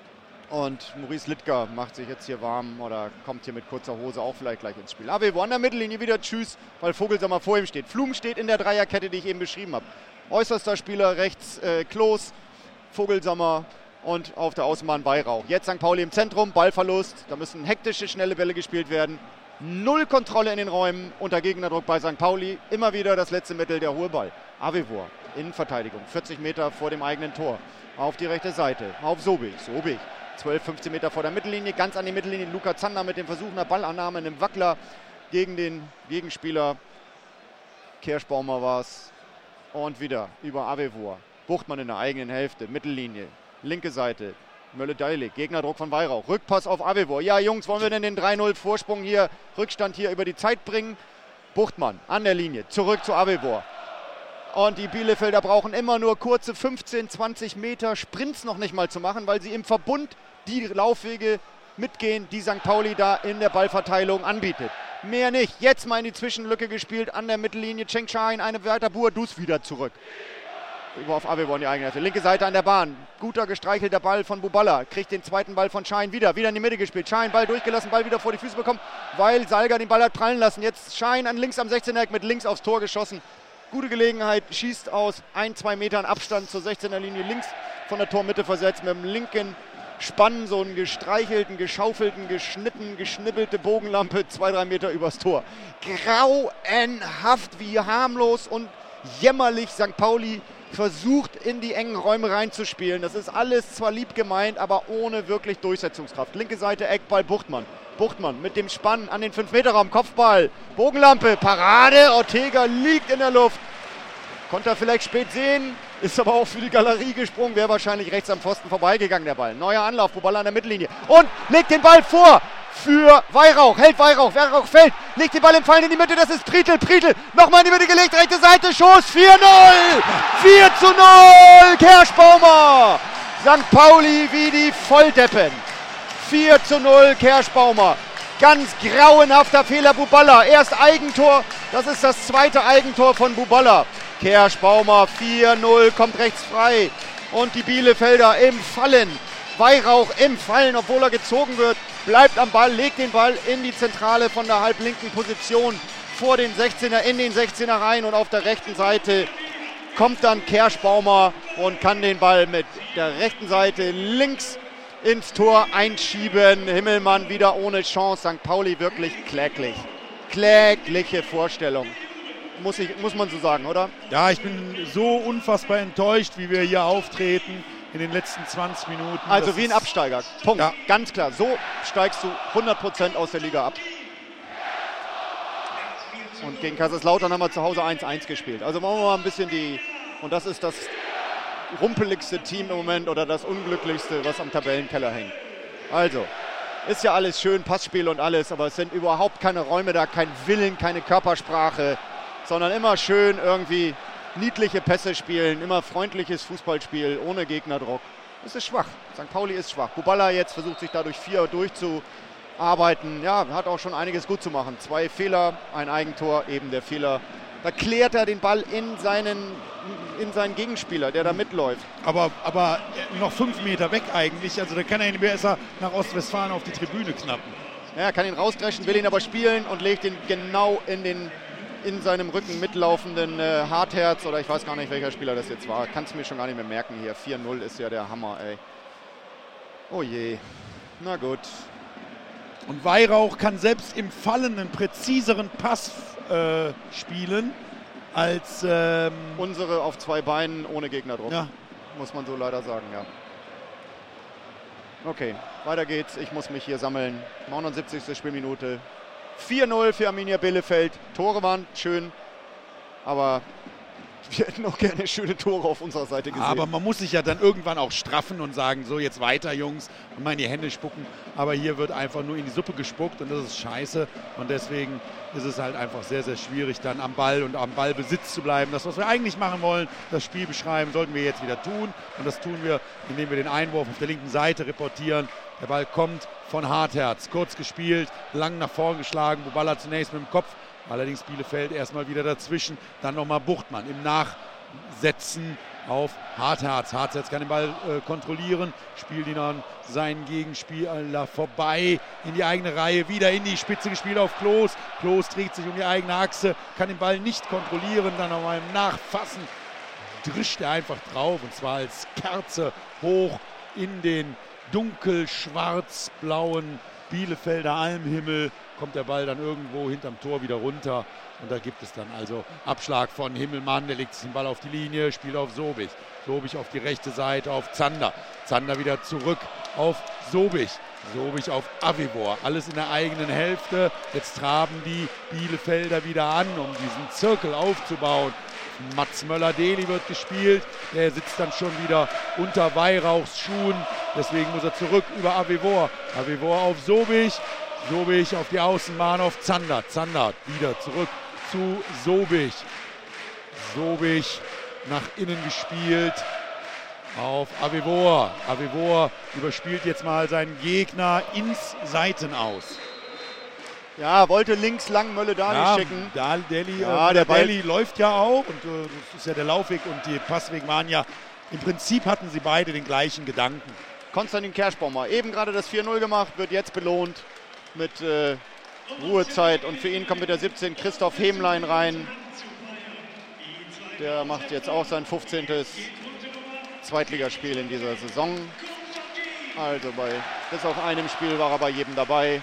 und Maurice Littger macht sich jetzt hier warm oder kommt hier mit kurzer Hose auch vielleicht gleich ins Spiel. Avevo an der Mittellinie wieder, tschüss, weil Vogelsammer vor ihm steht. Flum steht in der Dreierkette, die ich eben beschrieben habe. Äußerster Spieler rechts äh, Klos, Vogelsammer und auf der Außenbahn Weihrauch. Jetzt Sankt Pauli im Zentrum, Ballverlust, da müssen hektische, schnelle Bälle gespielt werden. Null Kontrolle in den Räumen unter Gegnerdruck bei Sankt Pauli. Immer wieder das letzte Mittel, der hohe Ball. Avevor, Innenverteidigung, vierzig Meter vor dem eigenen Tor. Auf die rechte Seite, auf Sobich. Sobich, zwölf, fünfzehn Meter vor der Mittellinie, ganz an die Mittellinie. Luca Zander mit dem Versuch einer Ballannahme, einem Wackler gegen den Gegenspieler. Kerschbaumer war es. Und wieder über Avevor. Buchtmann in der eigenen Hälfte, Mittellinie, linke Seite. Mölle-Deilig, Gegnerdruck von Weihrauch, Rückpass auf Avevor. Ja, Jungs, wollen wir denn den drei null Vorsprung hier, Rückstand hier über die Zeit bringen? Buchtmann an der Linie, zurück zu Avevor. Und die Bielefelder brauchen immer nur kurze fünfzehn, zwanzig Meter Sprints noch nicht mal zu machen, weil sie im Verbund die Laufwege mitgehen, die Sankt Pauli da in der Ballverteilung anbietet. Mehr nicht. Jetzt mal in die Zwischenlücke gespielt, an der Mittellinie, Cheng Chain, eine weiter Buadus wieder zurück. Über auf Avevor in die eigene Hälfte. Linke Seite an der Bahn. Guter gestreichelter Ball von Buballa. Kriegt den zweiten Ball von Schein wieder. Wieder in die Mitte gespielt. Schein, Ball durchgelassen, Ball wieder vor die Füße bekommen, weil Salga den Ball hat prallen lassen. Jetzt Schein an links am sechzehner Eck mit links aufs Tor geschossen. Gute Gelegenheit, schießt aus ein, zwei Metern Abstand zur sechzehner Linie links von der Tormitte versetzt. Mit dem linken Spann so einen gestreichelten, geschaufelten, geschnitten, geschnibbelte Bogenlampe. Zwei, drei Meter übers Tor. Grauenhaft, wie harmlos und jämmerlich Sankt Pauli versucht, in die engen Räume reinzuspielen. Das ist alles zwar lieb gemeint, aber ohne wirklich Durchsetzungskraft. Linke Seite, Eckball, Buchtmann. Buchtmann mit dem Spann an den fünf Meter Raum, Kopfball, Bogenlampe, Parade, Ortega liegt in der Luft. Konnte er vielleicht spät sehen, ist aber auch für die Galerie gesprungen, wäre wahrscheinlich rechts am Pfosten vorbeigegangen, der Ball. Neuer Anlauf, Buballa an der Mittellinie und legt den Ball vor für Weihrauch, hält Weihrauch, Weihrauch fällt, legt den Ball im Fallen in die Mitte, das ist Prietl, Prietl, nochmal in die Mitte gelegt, rechte Seite, Schuss, vier null, vier zu null, Kerschbaumer, Sankt Pauli wie die Volldeppen, vier zu null, Kerschbaumer, ganz grauenhafter Fehler Buballa, erst Eigentor, das ist das zweite Eigentor von Buballa, Kerschbaumer, vier null, kommt rechts frei und die Bielefelder im Fallen, Weihrauch im Fallen, obwohl er gezogen wird, bleibt am Ball, legt den Ball in die Zentrale von der halblinken Position vor den sechzehner, in den sechzehner rein und auf der rechten Seite kommt dann Kerschbaumer und kann den Ball mit der rechten Seite links ins Tor einschieben. Himmelmann wieder ohne Chance, Sankt Pauli wirklich kläglich. Klägliche Vorstellung. Muss, ich, muss man so sagen, oder?
Ja, ich bin so unfassbar enttäuscht, wie wir hier auftreten in den letzten zwanzig Minuten.
Also
das
wie ein Absteiger. Punkt.
Ja.
Ganz klar. So steigst du hundert Prozent aus der Liga ab. Und gegen Kaiserslautern haben wir zu Hause eins eins gespielt. Also wollen wir mal ein bisschen die... Und das ist das rumpeligste Team im Moment oder das unglücklichste, was am Tabellenkeller hängt. Also, ist ja alles schön, Passspiel und alles, aber es sind überhaupt keine Räume da, kein Willen, keine Körpersprache, sondern immer schön irgendwie niedliche Pässe spielen, immer freundliches Fußballspiel, ohne Gegnerdruck. Es ist schwach. Sankt Pauli ist schwach. Buballa jetzt versucht sich dadurch vier durchzuarbeiten. Ja, hat auch schon einiges gut zu machen. Zwei Fehler, ein Eigentor, eben der Fehler. Da klärt er den Ball in seinen, in seinen Gegenspieler, der da mitläuft.
Aber, aber noch fünf Meter weg eigentlich. Also da kann er ihn besser nach Ostwestfalen auf die Tribüne knappen.
Ja, er kann ihn rausdreschen, will ihn aber spielen und legt ihn genau in den in seinem Rücken mitlaufenden äh, Hartherz, oder ich weiß gar nicht, welcher Spieler das jetzt war. Kannst du mir schon gar nicht mehr merken hier. vier null ist ja der Hammer, ey. Oh je. Na gut.
Und Weihrauch kann selbst im Fallen einen präziseren Pass äh, spielen als ähm,
unsere auf zwei Beinen ohne Gegnerdruck.
Ja.
Muss man so leider sagen, ja. Okay, weiter geht's. Ich muss mich hier sammeln. neunundsiebzigste Spielminute. vier null für Arminia Bielefeld. Tore waren schön, aber wir hätten auch gerne schöne Tore auf unserer Seite gesehen.
Aber man muss sich ja dann irgendwann auch straffen und sagen, so jetzt weiter Jungs, und mal in die Hände spucken. Aber hier wird einfach nur in die Suppe gespuckt und das ist scheiße. Und deswegen ist es halt einfach sehr, sehr schwierig, dann am Ball und am Ballbesitz zu bleiben. Das, was wir eigentlich machen wollen, das Spiel beschreiben, sollten wir jetzt wieder tun. Und das tun wir, indem wir den Einwurf auf der linken Seite reportieren. Der Ball kommt von Hartherz, kurz gespielt, lang nach vorn geschlagen. Buballa zunächst mit dem Kopf. Allerdings Bielefeld erstmal wieder dazwischen. Dann nochmal Buchtmann im Nachsetzen auf Hartherz. Hartherz kann den Ball äh, kontrollieren, spielt ihn an seinen Gegenspieler vorbei in die eigene Reihe, wieder in die Spitze gespielt auf Klos. Klos dreht sich um die eigene Achse, kann den Ball nicht kontrollieren, dann nochmal im Nachfassen drischt er einfach drauf und zwar als Kerze hoch in den dunkel-schwarz-blauen Bielefelder Almhimmel. Kommt der Ball dann irgendwo hinterm Tor wieder runter und da gibt es dann also Abschlag von Himmelmann, der legt sich den Ball auf die Linie, spielt auf Sobich. Sobich auf die rechte Seite auf Zander. Zander wieder zurück auf Sobich. Sobich auf Avivor. Alles in der eigenen Hälfte. Jetzt traben die Bielefelder wieder an, um diesen Zirkel aufzubauen. Mats Möller-Deli wird gespielt. Der sitzt dann schon wieder unter Weihrauchs Schuhen. Deswegen muss er zurück über Avivor. Avivor auf Sobich. Sobich auf die Außenbahn auf Zander. Zander wieder zurück zu Sobich. Sobich nach innen gespielt auf Avivor. Avivor überspielt jetzt mal seinen Gegner ins Seitenaus.
Ja, wollte links lang Möller-Deli
ja,
schicken.
Deli,
ja,
äh,
der Ball
Deli läuft ja auch und äh, das ist ja der Laufweg und die Passweg waren ja, im Prinzip hatten sie beide den gleichen Gedanken.
Konstantin Kerschbaumer, eben gerade das vier null gemacht, wird jetzt belohnt mit äh, Ruhezeit und für ihn kommt mit der siebzehn Christoph Hemlein rein. Der macht jetzt auch sein fünfzehntes Zweitligaspiel in dieser Saison. Also bei bis auf einem Spiel war er bei jedem dabei.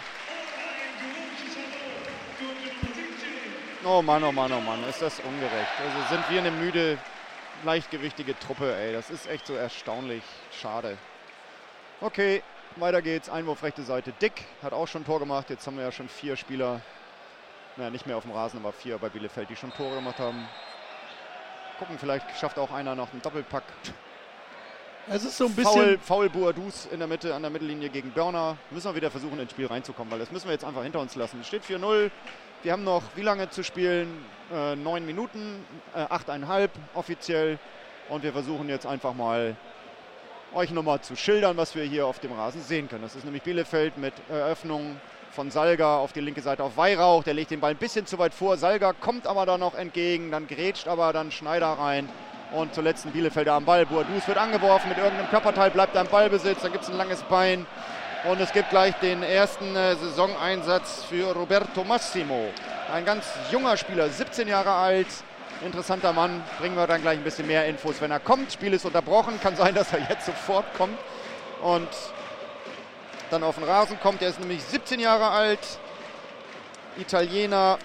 Oh Mann, oh Mann, oh Mann, ist das ungerecht. Also sind wir eine müde, leichtgewichtige Truppe, ey. Das ist echt so erstaunlich schade. Okay, weiter geht's. Einwurf rechte Seite. Dick hat auch schon ein Tor gemacht. Jetzt haben wir ja schon vier Spieler, naja, nicht mehr auf dem Rasen, aber vier bei Bielefeld, die schon Tore gemacht haben. Gucken, vielleicht schafft auch einer noch einen Doppelpack.
Es ist so ein bisschen...
Foul, Foul Boadus in der Mitte, an der Mittellinie gegen Börner. Müssen wir wieder versuchen, ins Spiel reinzukommen, weil das müssen wir jetzt einfach hinter uns lassen. Es steht vier null. Wir haben noch wie lange zu spielen? Äh, neun Minuten, äh, achteinhalb offiziell. Und wir versuchen jetzt einfach mal, euch nochmal zu schildern, was wir hier auf dem Rasen sehen können. Das ist nämlich Bielefeld mit Eröffnung von Salga auf die linke Seite auf Weihrauch. Der legt den Ball ein bisschen zu weit vor. Salga kommt aber da noch entgegen. Dann grätscht aber dann Schneider rein. Und zuletzt ein Bielefelder am Ball. Boadus wird angeworfen mit irgendeinem Körperteil, bleibt am Ballbesitz. Dann gibt es ein langes Bein. Und es gibt gleich den ersten äh, Saisoneinsatz für Roberto Massimo. Ein ganz junger Spieler, siebzehn Jahre alt. Interessanter Mann. Bringen wir dann gleich ein bisschen mehr Infos, wenn er kommt. Spiel ist unterbrochen. Kann sein, dass er jetzt sofort kommt und dann auf den Rasen kommt. Er ist nämlich siebzehn Jahre alt. Italiener,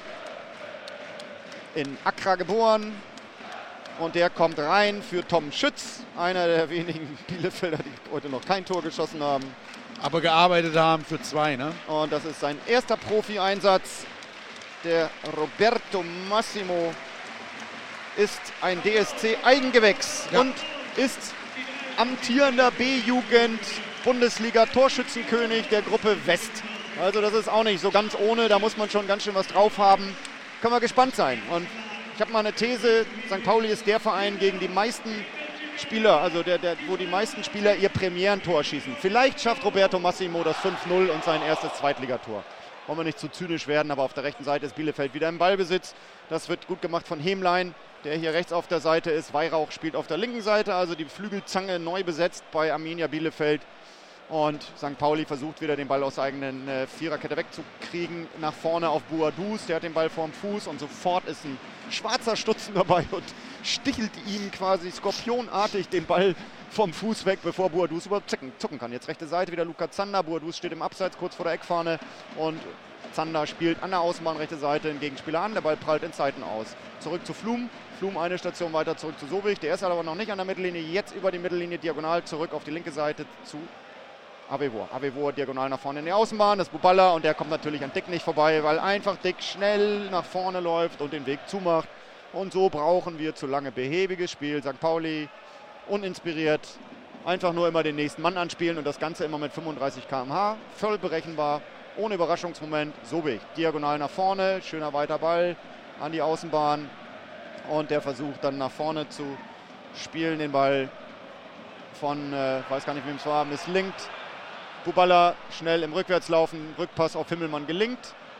in Accra geboren. Und der kommt rein für Tom Schütz. Einer der wenigen Bielefelder, die heute noch kein Tor geschossen haben.
Aber gearbeitet haben für zwei, ne?
Und das ist sein erster Profi-Einsatz. Der Roberto Massimo ist ein D S C-Eigengewächs ja. und ist amtierender B-Jugend-Bundesliga-Torschützenkönig der Gruppe West. Also das ist auch nicht so ganz ohne, da muss man schon ganz schön was drauf haben. Können wir gespannt sein. Und ich habe mal eine These, Sankt Pauli ist der Verein gegen die meisten Spieler, also der, der, wo die meisten Spieler ihr Premierentor schießen. Vielleicht schafft Roberto Massimo das fünf null und sein erstes Zweitligator. Wollen wir nicht zu zynisch werden, aber auf der rechten Seite ist Bielefeld wieder im Ballbesitz. Das wird gut gemacht von Hemlein, der hier rechts auf der Seite ist. Weihrauch spielt auf der linken Seite, also die Flügelzange neu besetzt bei Arminia Bielefeld. Und Sankt Pauli versucht wieder den Ball aus der eigenen äh, Viererkette wegzukriegen. Nach vorne auf Boadus, der hat den Ball vorm Fuß und sofort ist ein schwarzer Stutzen dabei und stichelt ihm quasi skorpionartig den Ball vom Fuß weg, bevor Boadus überhaupt zucken, zucken kann. Jetzt rechte Seite wieder Luca Zander. Boadus steht im Abseits kurz vor der Eckfahne und Zander spielt an der Außenbahn rechte Seite den Gegenspieler an. Der Ball prallt in Seiten aus. Zurück zu Flum. Flum eine Station weiter zurück zu Sobich. Der ist aber noch nicht an der Mittellinie. Jetzt über die Mittellinie diagonal zurück auf die linke Seite zu Avevor. Avevor diagonal nach vorne in die Außenbahn. Das ist Buballa und der kommt natürlich an Dick nicht vorbei, weil einfach Dick schnell nach vorne läuft und den Weg zumacht. Und so brauchen wir zu lange behäbiges Spiel. Sankt Pauli uninspiriert. Einfach nur immer den nächsten Mann anspielen und das Ganze immer mit fünfunddreißig Kilometer pro Stunde. Voll berechenbar. Ohne Überraschungsmoment. Sobich diagonal nach vorne. Schöner weiter Ball an die Außenbahn. Und der versucht dann nach vorne zu spielen. Den Ball von, äh, weiß gar nicht, wem es war, misslingt. Buballa schnell im Rückwärtslaufen. Rückpass auf Himmelmann gelingt.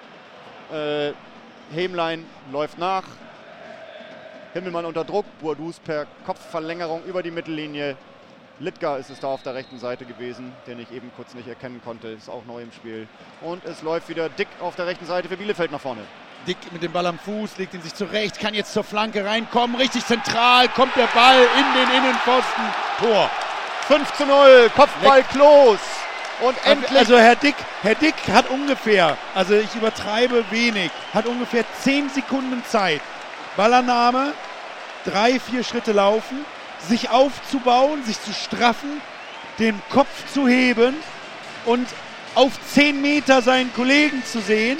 Äh, Hämlein läuft nach. Himmelmann unter Druck. Boadus per Kopfverlängerung über die Mittellinie. Littger ist es da auf der rechten Seite gewesen, den ich eben kurz nicht erkennen konnte. Ist auch neu im Spiel. Und es läuft wieder Dick auf der rechten Seite für Bielefeld nach vorne.
Dick mit dem Ball am Fuß, legt ihn sich zurecht, kann jetzt zur Flanke reinkommen. Richtig zentral kommt der Ball in den Innenpfosten. Tor.
fünf zu null, Kopfball Klos. Und endlich.
Also Herr Dick, Herr Dick hat ungefähr, also ich übertreibe wenig, hat ungefähr zehn Sekunden Zeit. Ballannahme, drei, vier Schritte laufen, sich aufzubauen, sich zu straffen, den Kopf zu heben und auf zehn Meter seinen Kollegen zu sehen,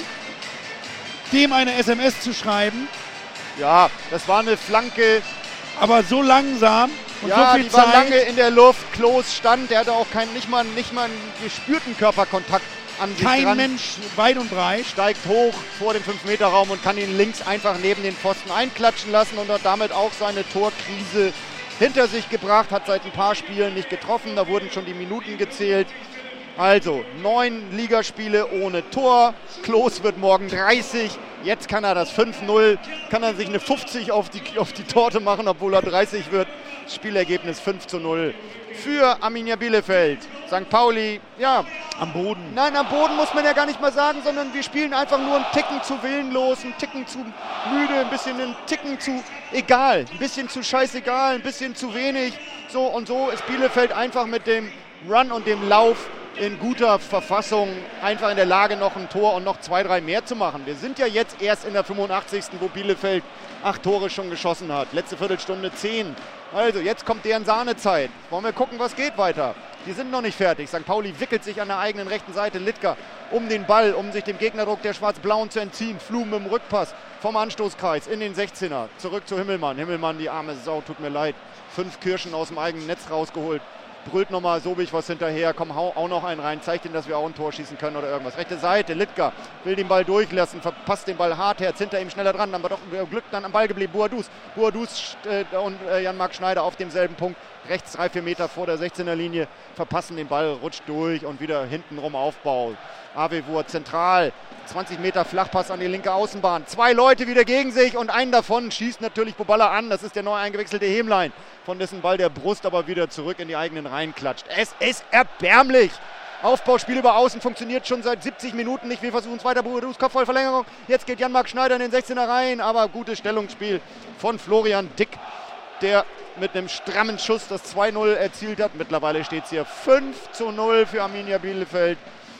dem eine S M S zu schreiben.
Ja, das war eine Flanke.
Aber so langsam und
ja,
so viel
die
Zeit.
war lange in der Luft. Klos stand, der hatte auch keinen, nicht mal, nicht mal einen gespürten Körperkontakt an sich
Kein
dran.
Mensch weit und breit.
Steigt hoch vor dem fünf Meter Raum und kann ihn links einfach neben den Pfosten einklatschen lassen und hat damit auch seine Torkrise hinter sich gebracht. Hat seit ein paar Spielen nicht getroffen, da wurden schon die Minuten gezählt. Also neun Ligaspiele ohne Tor. Klos wird morgen dreißig. Jetzt kann er das fünf null, kann er sich eine fünfzig auf die, auf die Torte machen, obwohl er dreißig wird. Spielergebnis fünf zu null für Arminia Bielefeld. Sankt Pauli, ja.
Am Boden.
Nein, am Boden muss man ja gar nicht mal sagen, sondern wir spielen einfach nur einen Ticken zu willenlos, einen Ticken zu müde, ein bisschen einen Ticken zu egal, ein bisschen zu scheißegal, ein bisschen zu wenig. So und so ist Bielefeld einfach mit dem Run und dem Lauf in guter Verfassung einfach in der Lage, noch ein Tor und noch zwei, drei mehr zu machen. Wir sind ja jetzt erst in der fünfundachtzigsten wo Bielefeld acht Tore schon geschossen hat. Letzte Viertelstunde zehn. Also jetzt kommt deren Sahnezeit. Wollen wir gucken, was geht weiter. Die sind noch nicht fertig. Sankt Pauli wickelt sich an der eigenen rechten Seite. Littger um den Ball, um sich dem Gegnerdruck der Schwarz-Blauen zu entziehen. Flum mit dem Rückpass vom Anstoßkreis in den sechzehner. Zurück zu Himmelmann. Himmelmann, die arme Sau, tut mir leid. Fünf Kirschen aus dem eigenen Netz rausgeholt. Brüllt nochmal Sobich was hinterher, komm, hau auch noch einen rein, zeigt ihm, dass wir auch ein Tor schießen können oder irgendwas. Rechte Seite, Littger will den Ball durchlassen, verpasst den Ball Hartherz, hinter ihm schneller dran, aber doch Glück dann am Ball geblieben, Boadus. Boadus äh, und äh, Jan-Marc Schneider auf demselben Punkt, rechts drei, vier Meter vor der sechzehner Linie, verpassen den Ball, rutscht durch und wieder hintenrum Aufbau. Avevor zentral, zwanzig Meter Flachpass an die linke Außenbahn. Zwei Leute wieder gegen sich und einen davon schießt natürlich Buballa an. Das ist der neu eingewechselte Hämlein, von dessen Ball der Brust aber wieder zurück in die eigenen Reihen klatscht. Es ist erbärmlich. Aufbauspiel über Außen funktioniert schon seit siebzig Minuten nicht. Wir versuchen es weiter. Boadus Kopfballverlängerung. Jetzt geht Jan-Marc Schneider in den sechzehner rein, aber gutes Stellungsspiel von Florian Dick, der mit einem strammen Schuss das zwei null erzielt hat. Mittlerweile steht es hier fünf zu null für Arminia Bielefeld.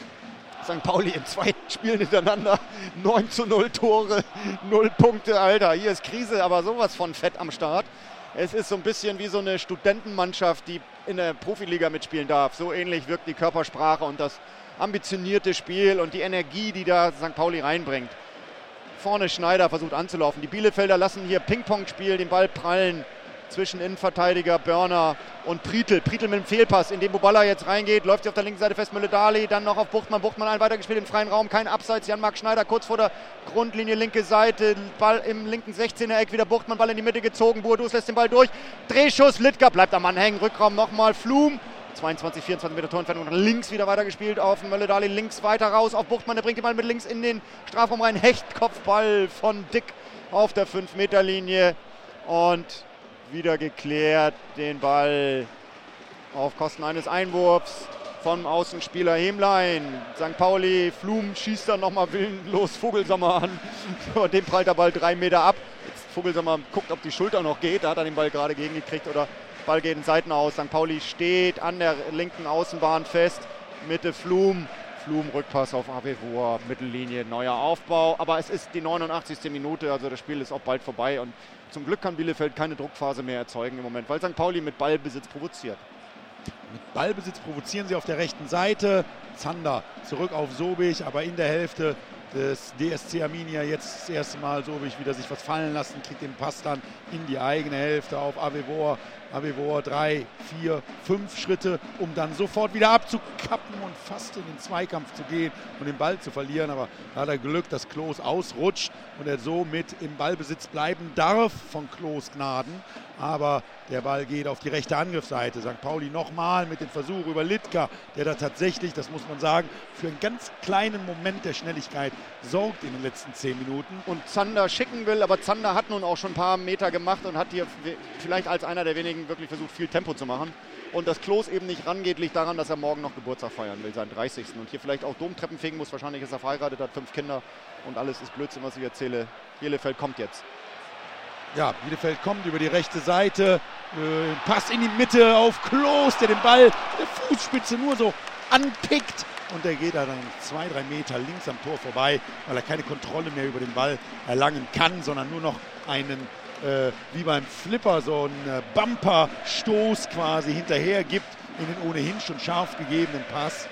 Sankt Pauli im zweiten Spiel hintereinander, neun zu null Tore, null Punkte, Alter, hier ist Krise, aber sowas von fett am Start. Es ist so ein bisschen wie so eine Studentenmannschaft, die in der Profiliga mitspielen darf. So ähnlich wirkt die Körpersprache und das ambitionierte Spiel und die Energie, die da Sankt Pauli reinbringt. Vorne Schneider versucht anzulaufen. Die Bielefelder lassen hier Ping-Pong spielen, den Ball prallen zwischen Innenverteidiger Börner und Prietl. Prietl mit dem Fehlpass, in dem Buballa jetzt reingeht, läuft sie auf der linken Seite fest, Mülle-Dali, dann noch auf Buchtmann, Buchtmann ein weitergespielt im freien Raum, kein Abseits, Jan-Marc Schneider kurz vor der Grundlinie, linke Seite, Ball im linken sechzehner Eck, wieder Buchtmann, Ball in die Mitte gezogen, Boadus lässt den Ball durch, Drehschuss, Littger bleibt am Mann hängen, Rückraum nochmal, Flum, zweiundzwanzig, vierundzwanzig Meter Torentfernung, links wieder weitergespielt auf Mülle-Dali, links weiter raus auf Buchtmann, der bringt den Ball mit links in den Strafraum rein, Hechtkopfball von Dick auf der fünf Meter Linie und wieder geklärt, den Ball auf Kosten eines Einwurfs vom Außenspieler Hemlein. Sankt Pauli, Flum schießt dann nochmal willenlos Vogelsammer an. Dem prallt der Ball drei Meter ab. Jetzt Vogelsammer guckt, ob die Schulter noch geht. Da hat er den Ball gerade gegengekriegt oder Ball geht in Seiten aus. Sankt Pauli steht an der linken Außenbahn fest. Mitte Flum. Flum, Rückpass auf Avevoa, Mittellinie, neuer Aufbau. Aber es ist die neunundachtzigste Minute, also das Spiel ist auch bald vorbei. Und zum Glück kann Bielefeld keine Druckphase mehr erzeugen im Moment, weil Sankt Pauli mit Ballbesitz provoziert.
Mit Ballbesitz provozieren sie auf der rechten Seite. Zander zurück auf Sobich, aber in der Hälfte des D S C Arminia jetzt das erste Mal Sobich wieder sich was fallen lassen, kriegt den Pass dann in die eigene Hälfte auf Avevoa. Avevoa drei, vier, fünf Schritte, um dann sofort wieder abzukappen und fast in den Zweikampf zu gehen und den Ball zu verlieren. Aber da hat er Glück, dass Klos ausrutscht und er somit im Ballbesitz bleiben darf von Klos Gnaden. Aber der Ball geht auf die rechte Angriffsseite. Sankt Pauli nochmal mit dem Versuch über Litka, der da tatsächlich, das muss man sagen, für einen ganz kleinen Moment der Schnelligkeit sorgt in den letzten zehn Minuten.
Und Zander schicken will, aber Zander hat nun auch schon ein paar Meter gemacht und hat hier vielleicht als einer der wenigen wirklich versucht, viel Tempo zu machen. Und dass Klos eben nicht rangeht, liegt daran, dass er morgen noch Geburtstag feiern will, seinen dreißigsten Und hier vielleicht auch Domtreppen fegen muss. Wahrscheinlich ist er verheiratet, hat fünf Kinder und alles ist Blödsinn, was ich erzähle. Bielefeld kommt jetzt.
Ja, Bielefeld kommt über die rechte Seite, äh, Pass in die Mitte auf Klos, der den Ball mit der Fußspitze nur so anpickt. Und der geht da dann zwei, drei Meter links am Tor vorbei, weil er keine Kontrolle mehr über den Ball erlangen kann, sondern nur noch einen, äh, wie beim Flipper, so einen äh, Bumper-Stoß quasi hinterher gibt in den ohnehin schon scharf gegebenen Pass.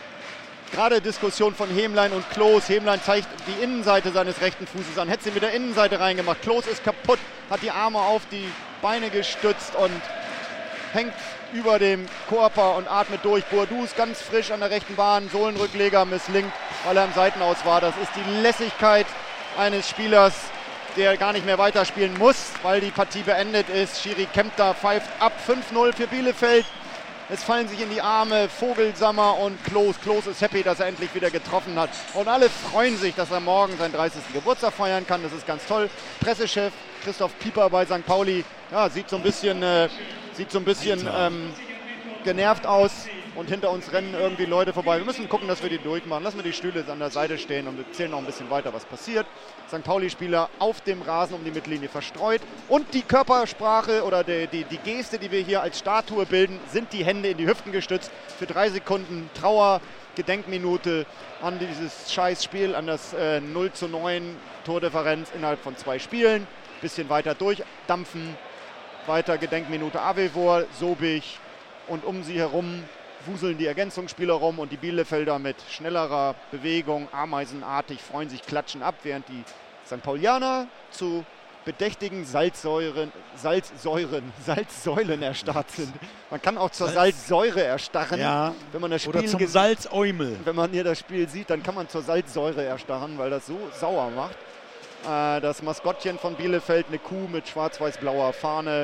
Gerade Diskussion von Hemlein und Klos. Hemlein zeigt die Innenseite seines rechten Fußes an. Hätte sie mit der Innenseite reingemacht. Klos ist kaputt, hat die Arme auf die Beine gestützt und hängt über dem Körper und atmet durch. Boadu ist ganz frisch an der rechten Bahn. Sohlenrückleger misslingt, weil er im Seitenaus war. Das ist die Lässigkeit eines Spielers, der gar nicht mehr weiterspielen muss, weil die Partie beendet ist. Schiri Kempter pfeift ab. fünf null für Bielefeld. Es fallen sich in die Arme Vogelsammer und Klos. Klos ist happy, dass er endlich wieder getroffen hat. Und alle freuen sich, dass er morgen seinen dreißigsten Geburtstag feiern kann. Das ist ganz toll. Pressechef Christoph Pieper bei Sankt Pauli, ja, sieht so ein bisschen, äh, sieht so ein bisschen ähm, genervt aus. Und hinter uns rennen irgendwie Leute vorbei. Wir müssen gucken, dass wir die durchmachen. Lassen wir die Stühle an der Seite stehen und wir erzählen noch ein bisschen weiter, was passiert. Sankt Pauli-Spieler auf dem Rasen um die Mittellinie verstreut. Und die Körpersprache oder die, die, die Geste, die wir hier als Statue bilden, sind die Hände in die Hüften gestützt. Für drei Sekunden Trauer, Gedenkminute an dieses Scheißspiel, an das äh, null zu neun Tordifferenz innerhalb von zwei Spielen. Bisschen weiter durchdampfen. Weiter Gedenkminute Avevoa, Sobich und um sie herum wuseln die Ergänzungsspieler rum und die Bielefelder mit schnellerer Bewegung, ameisenartig, freuen sich, klatschen ab, während die Sankt Paulianer zu bedächtigen Salzsäuren, Salzsäuren, Salzsäulen erstarrt sind. Man kann auch zur Salz Salzsäure erstarren,
ja,
wenn man das Spiel
oder zum Salzäumel.
Wenn man hier das Spiel sieht, dann kann man zur Salzsäure erstarren, weil das so sauer macht. Äh, das Maskottchen von Bielefeld, eine Kuh mit schwarz-weiß-blauer Fahne.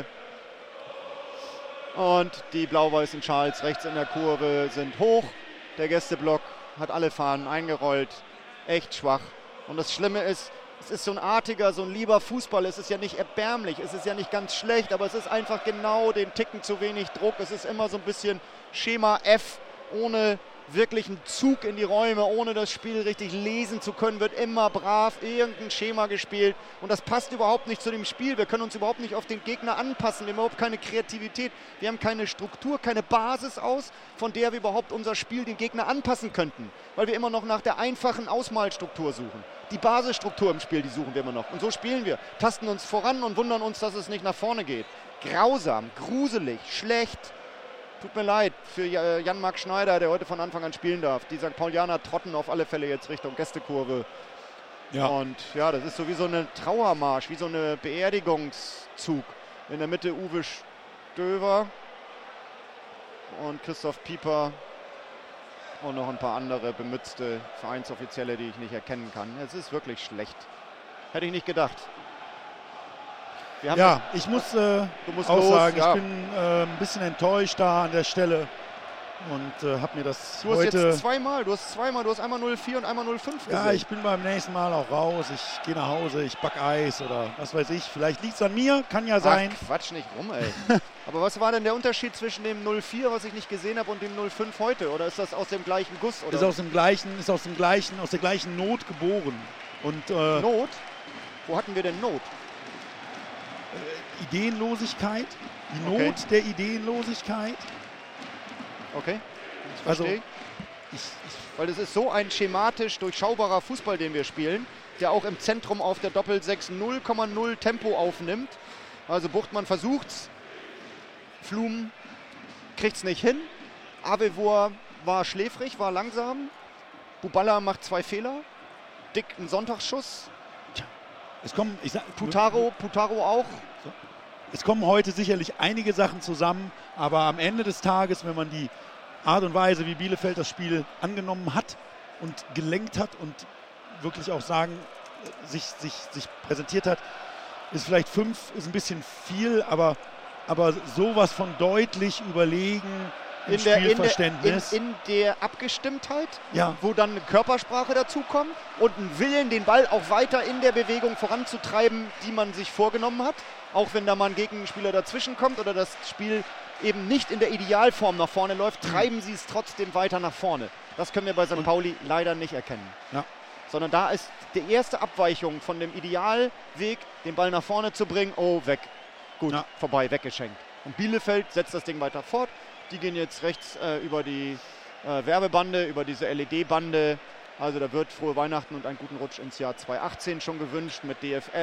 Und die blau-weißen Schals rechts in der Kurve sind hoch. Der Gästeblock hat alle Fahnen eingerollt. Echt schwach. Und das Schlimme ist, es ist so ein artiger, so ein lieber Fußball. Es ist ja nicht erbärmlich, es ist ja nicht ganz schlecht, aber es ist einfach genau den Ticken zu wenig Druck. Es ist immer so ein bisschen Schema F, ohne wirklichen Zug in die Räume, ohne das Spiel richtig lesen zu können, wird immer brav irgendein Schema gespielt und das passt überhaupt nicht zu dem Spiel. Wir können uns überhaupt nicht auf den Gegner anpassen, wir haben überhaupt keine Kreativität, wir haben keine Struktur, keine Basis aus, von der wir überhaupt unser Spiel den Gegner anpassen könnten, weil wir immer noch nach der einfachen Ausmalstruktur suchen. Die Basisstruktur im Spiel, die suchen wir immer noch und so spielen wir, tasten uns voran und wundern uns, dass es nicht nach vorne geht. Grausam, gruselig, schlecht. Tut mir leid für Jan-Marc Schneider, der heute von Anfang an spielen darf. Die Sankt Paulianer trotten auf alle Fälle jetzt Richtung Gästekurve. Ja. Und ja, das ist so wie so eine Trauermarsch, wie so eine Beerdigungszug. In der Mitte Uwe Stöver und Christoph Pieper und noch ein paar andere bemützte Vereinsoffizielle, die ich nicht erkennen kann. Es ist wirklich schlecht. Hätte ich nicht gedacht.
Wir haben ja, ich muss, äh,
du musst
auch
los,
sagen,
ja.
ich bin äh, ein bisschen enttäuscht da an der Stelle. und äh, habe mir das
Du hast
heute...
jetzt zweimal, du hast zweimal, du hast einmal null vier und einmal null fünf gesehen.
Ja, ich bin beim nächsten Mal auch raus. Ich gehe nach Hause, ich back Eis oder was weiß ich. Vielleicht liegt es an mir, kann ja sein.
Ach, Quatsch nicht rum, ey. Aber was war denn der Unterschied zwischen dem null vier, was ich nicht gesehen habe, und dem null fünf heute? Oder ist das aus dem gleichen Guss? Oder?
Ist aus dem gleichen, ist aus dem gleichen, aus der gleichen Not geboren. Und äh,
Not? Wo hatten wir denn Not?
Äh, Ideenlosigkeit, die Not
Okay.
der Ideenlosigkeit.
Okay, das
Also,
verstehe
ich,
ich.
ich,
Weil das ist so ein schematisch durchschaubarer Fußball, den wir spielen, der auch im Zentrum auf der Doppelsechs null Komma null Tempo aufnimmt. Also Buchtmann versucht's, Flum kriegt's nicht hin, Avevor war schläfrig, war langsam, Buballa macht zwei Fehler, Dick einen Sonntagsschuss,
es kommen, ich sag,
Putaro, Putaro auch.
Es kommen heute sicherlich einige Sachen zusammen, aber am Ende des Tages, wenn man die Art und Weise, wie Bielefeld das Spiel angenommen hat und gelenkt hat und wirklich auch sagen, sich, sich, sich präsentiert hat, ist vielleicht fünf, ist ein bisschen viel, aber, aber sowas von deutlich überlegen im
In der, in, der,
Spielverständnis.
in, in der Abgestimmtheit,
Ja.
wo dann eine Körpersprache dazukommt und ein Willen, den Ball auch weiter in der Bewegung voranzutreiben, die man sich vorgenommen hat. Auch wenn da mal ein Gegenspieler dazwischen kommt oder das Spiel eben nicht in der Idealform nach vorne läuft, treiben sie es trotzdem weiter nach vorne. Das können wir bei Sankt Pauli leider nicht erkennen.
Ja.
Sondern da ist die erste Abweichung von dem Idealweg, den Ball nach vorne zu bringen, oh, weg. Gut,
Ja.
vorbei, weggeschenkt. Und Bielefeld setzt das Ding weiter fort. Die gehen jetzt rechts äh, über die äh, Werbebande, über diese L E D-Bande. Also da wird frohe Weihnachten und einen guten Rutsch ins Jahr zweitausendachtzehn schon gewünscht mit D F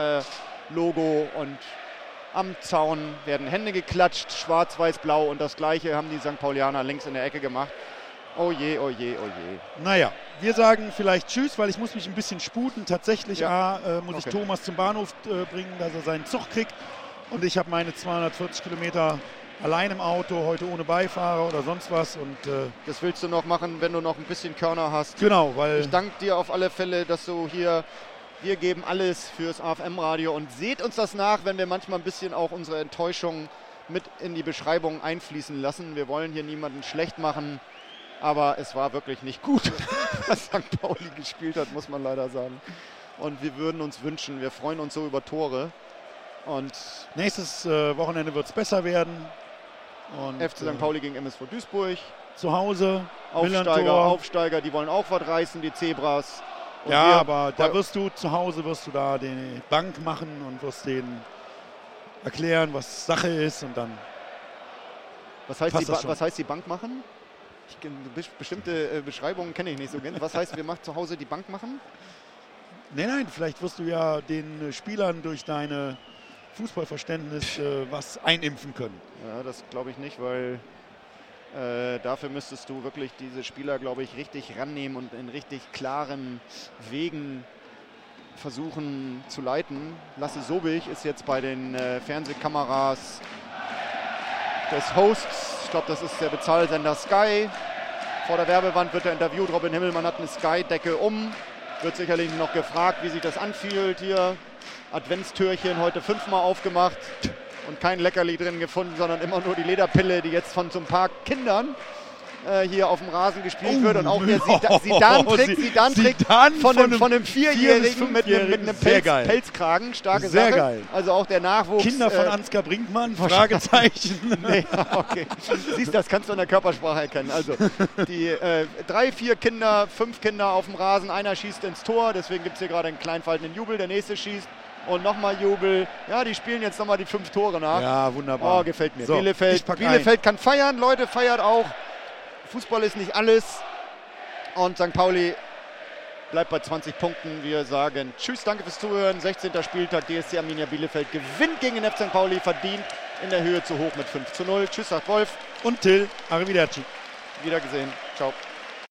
L-Logo äh, und am Zaun werden Hände geklatscht, schwarz-weiß-blau, und das gleiche haben die Sankt Paulianer links in der Ecke gemacht. Oh je, oh je, oh je.
Naja, wir sagen vielleicht Tschüss, weil ich muss mich ein bisschen sputen. Tatsächlich
Ja.
A, äh, muss
Okay.
ich Thomas zum Bahnhof äh, bringen, dass er seinen Zug kriegt. Und ich habe meine zweihundertvierzig Kilometer allein im Auto, heute ohne Beifahrer oder sonst was. Und äh,
Das willst du noch machen, wenn du noch ein bisschen Körner hast.
genau, weil
Ich danke dir auf alle Fälle, dass du hier, wir geben alles fürs A F M-Radio und seht uns das nach, wenn wir manchmal ein bisschen auch unsere Enttäuschung mit in die Beschreibung einfließen lassen. Wir wollen hier niemanden schlecht machen, aber es war wirklich nicht gut, was Sankt Pauli gespielt hat, muss man leider sagen. Und wir würden uns wünschen, wir freuen uns so über Tore. Und
nächstes äh, Wochenende wird es besser werden. Und,
F C Sankt Pauli gegen M S V Duisburg.
Äh, zu Hause,
Aufsteiger,
Millantor.
Aufsteiger, die wollen auch was reißen, die Zebras. Und
Ja,
wir-
aber da wirst du zu Hause, wirst du da die Bank machen und wirst denen erklären, was Sache ist und dann
Was heißt,
passt
die
das
Ba-
schon.
was heißt die Bank machen? Ich, kenn- bes- bestimmte äh, Beschreibungen kenne ich nicht so gerne. Was heißt, wir machen zu Hause die Bank machen?
Nein, nein, vielleicht wirst du ja den äh, Spielern durch deine Fußballverständnis äh, was einimpfen können.
Ja, das glaube ich nicht, weil äh, dafür müsstest du wirklich diese Spieler, glaube ich, richtig rannehmen und in richtig klaren Wegen versuchen zu leiten. Lasse Sobich ist jetzt bei den äh, Fernsehkameras des Hosts. Ich glaube, das ist der Bezahlsender Sky. Vor der Werbewand wird er interviewt. Robin Himmelmann hat eine Sky-Decke um. Wird sicherlich noch gefragt, wie sich das anfühlt hier. Adventstürchen heute fünfmal aufgemacht und kein Leckerli drin gefunden, sondern immer nur die Lederpille, die jetzt von so ein paar Kindern äh, hier auf dem Rasen gespielt
Oh,
wird. Und auch der
oh,
Sidan-Trick Sidan
Sidan
von,
von
einem,
einem
von einem
Vier-
Vierjährigen
bis
mit einem, mit einem
Fünfjährigen. Sehr
Pelz,
geil.
Pelzkragen. Starke
Sehr
Sache.
geil.
Also auch der Nachwuchs.
Kinder von
äh,
Ansgar Brinkmann? Fragezeichen.
Nee, okay. Siehst, das kannst du in der Körpersprache erkennen. Also die äh, drei, vier Kinder, fünf Kinder auf dem Rasen, einer schießt ins Tor, deswegen gibt es hier gerade einen kleinfaltenden Jubel, der nächste schießt und nochmal Jubel. Ja, die spielen jetzt nochmal die fünf Tore nach.
Ja, wunderbar.
Oh, gefällt mir.
So, ich
Bielefeld,
pack
Bielefeld kann feiern, Leute, feiert auch. Fußball ist nicht alles. Und Sankt Pauli bleibt bei zwanzig Punkten. Wir sagen tschüss, danke fürs Zuhören. sechzehnter Spieltag, D S C Arminia Bielefeld gewinnt gegen den F C Sankt Pauli, verdient in der Höhe zu hoch mit fünf zu null. Tschüss, sagt Wolf.
Und Till, arrivederci.
Wiedergesehen. Ciao.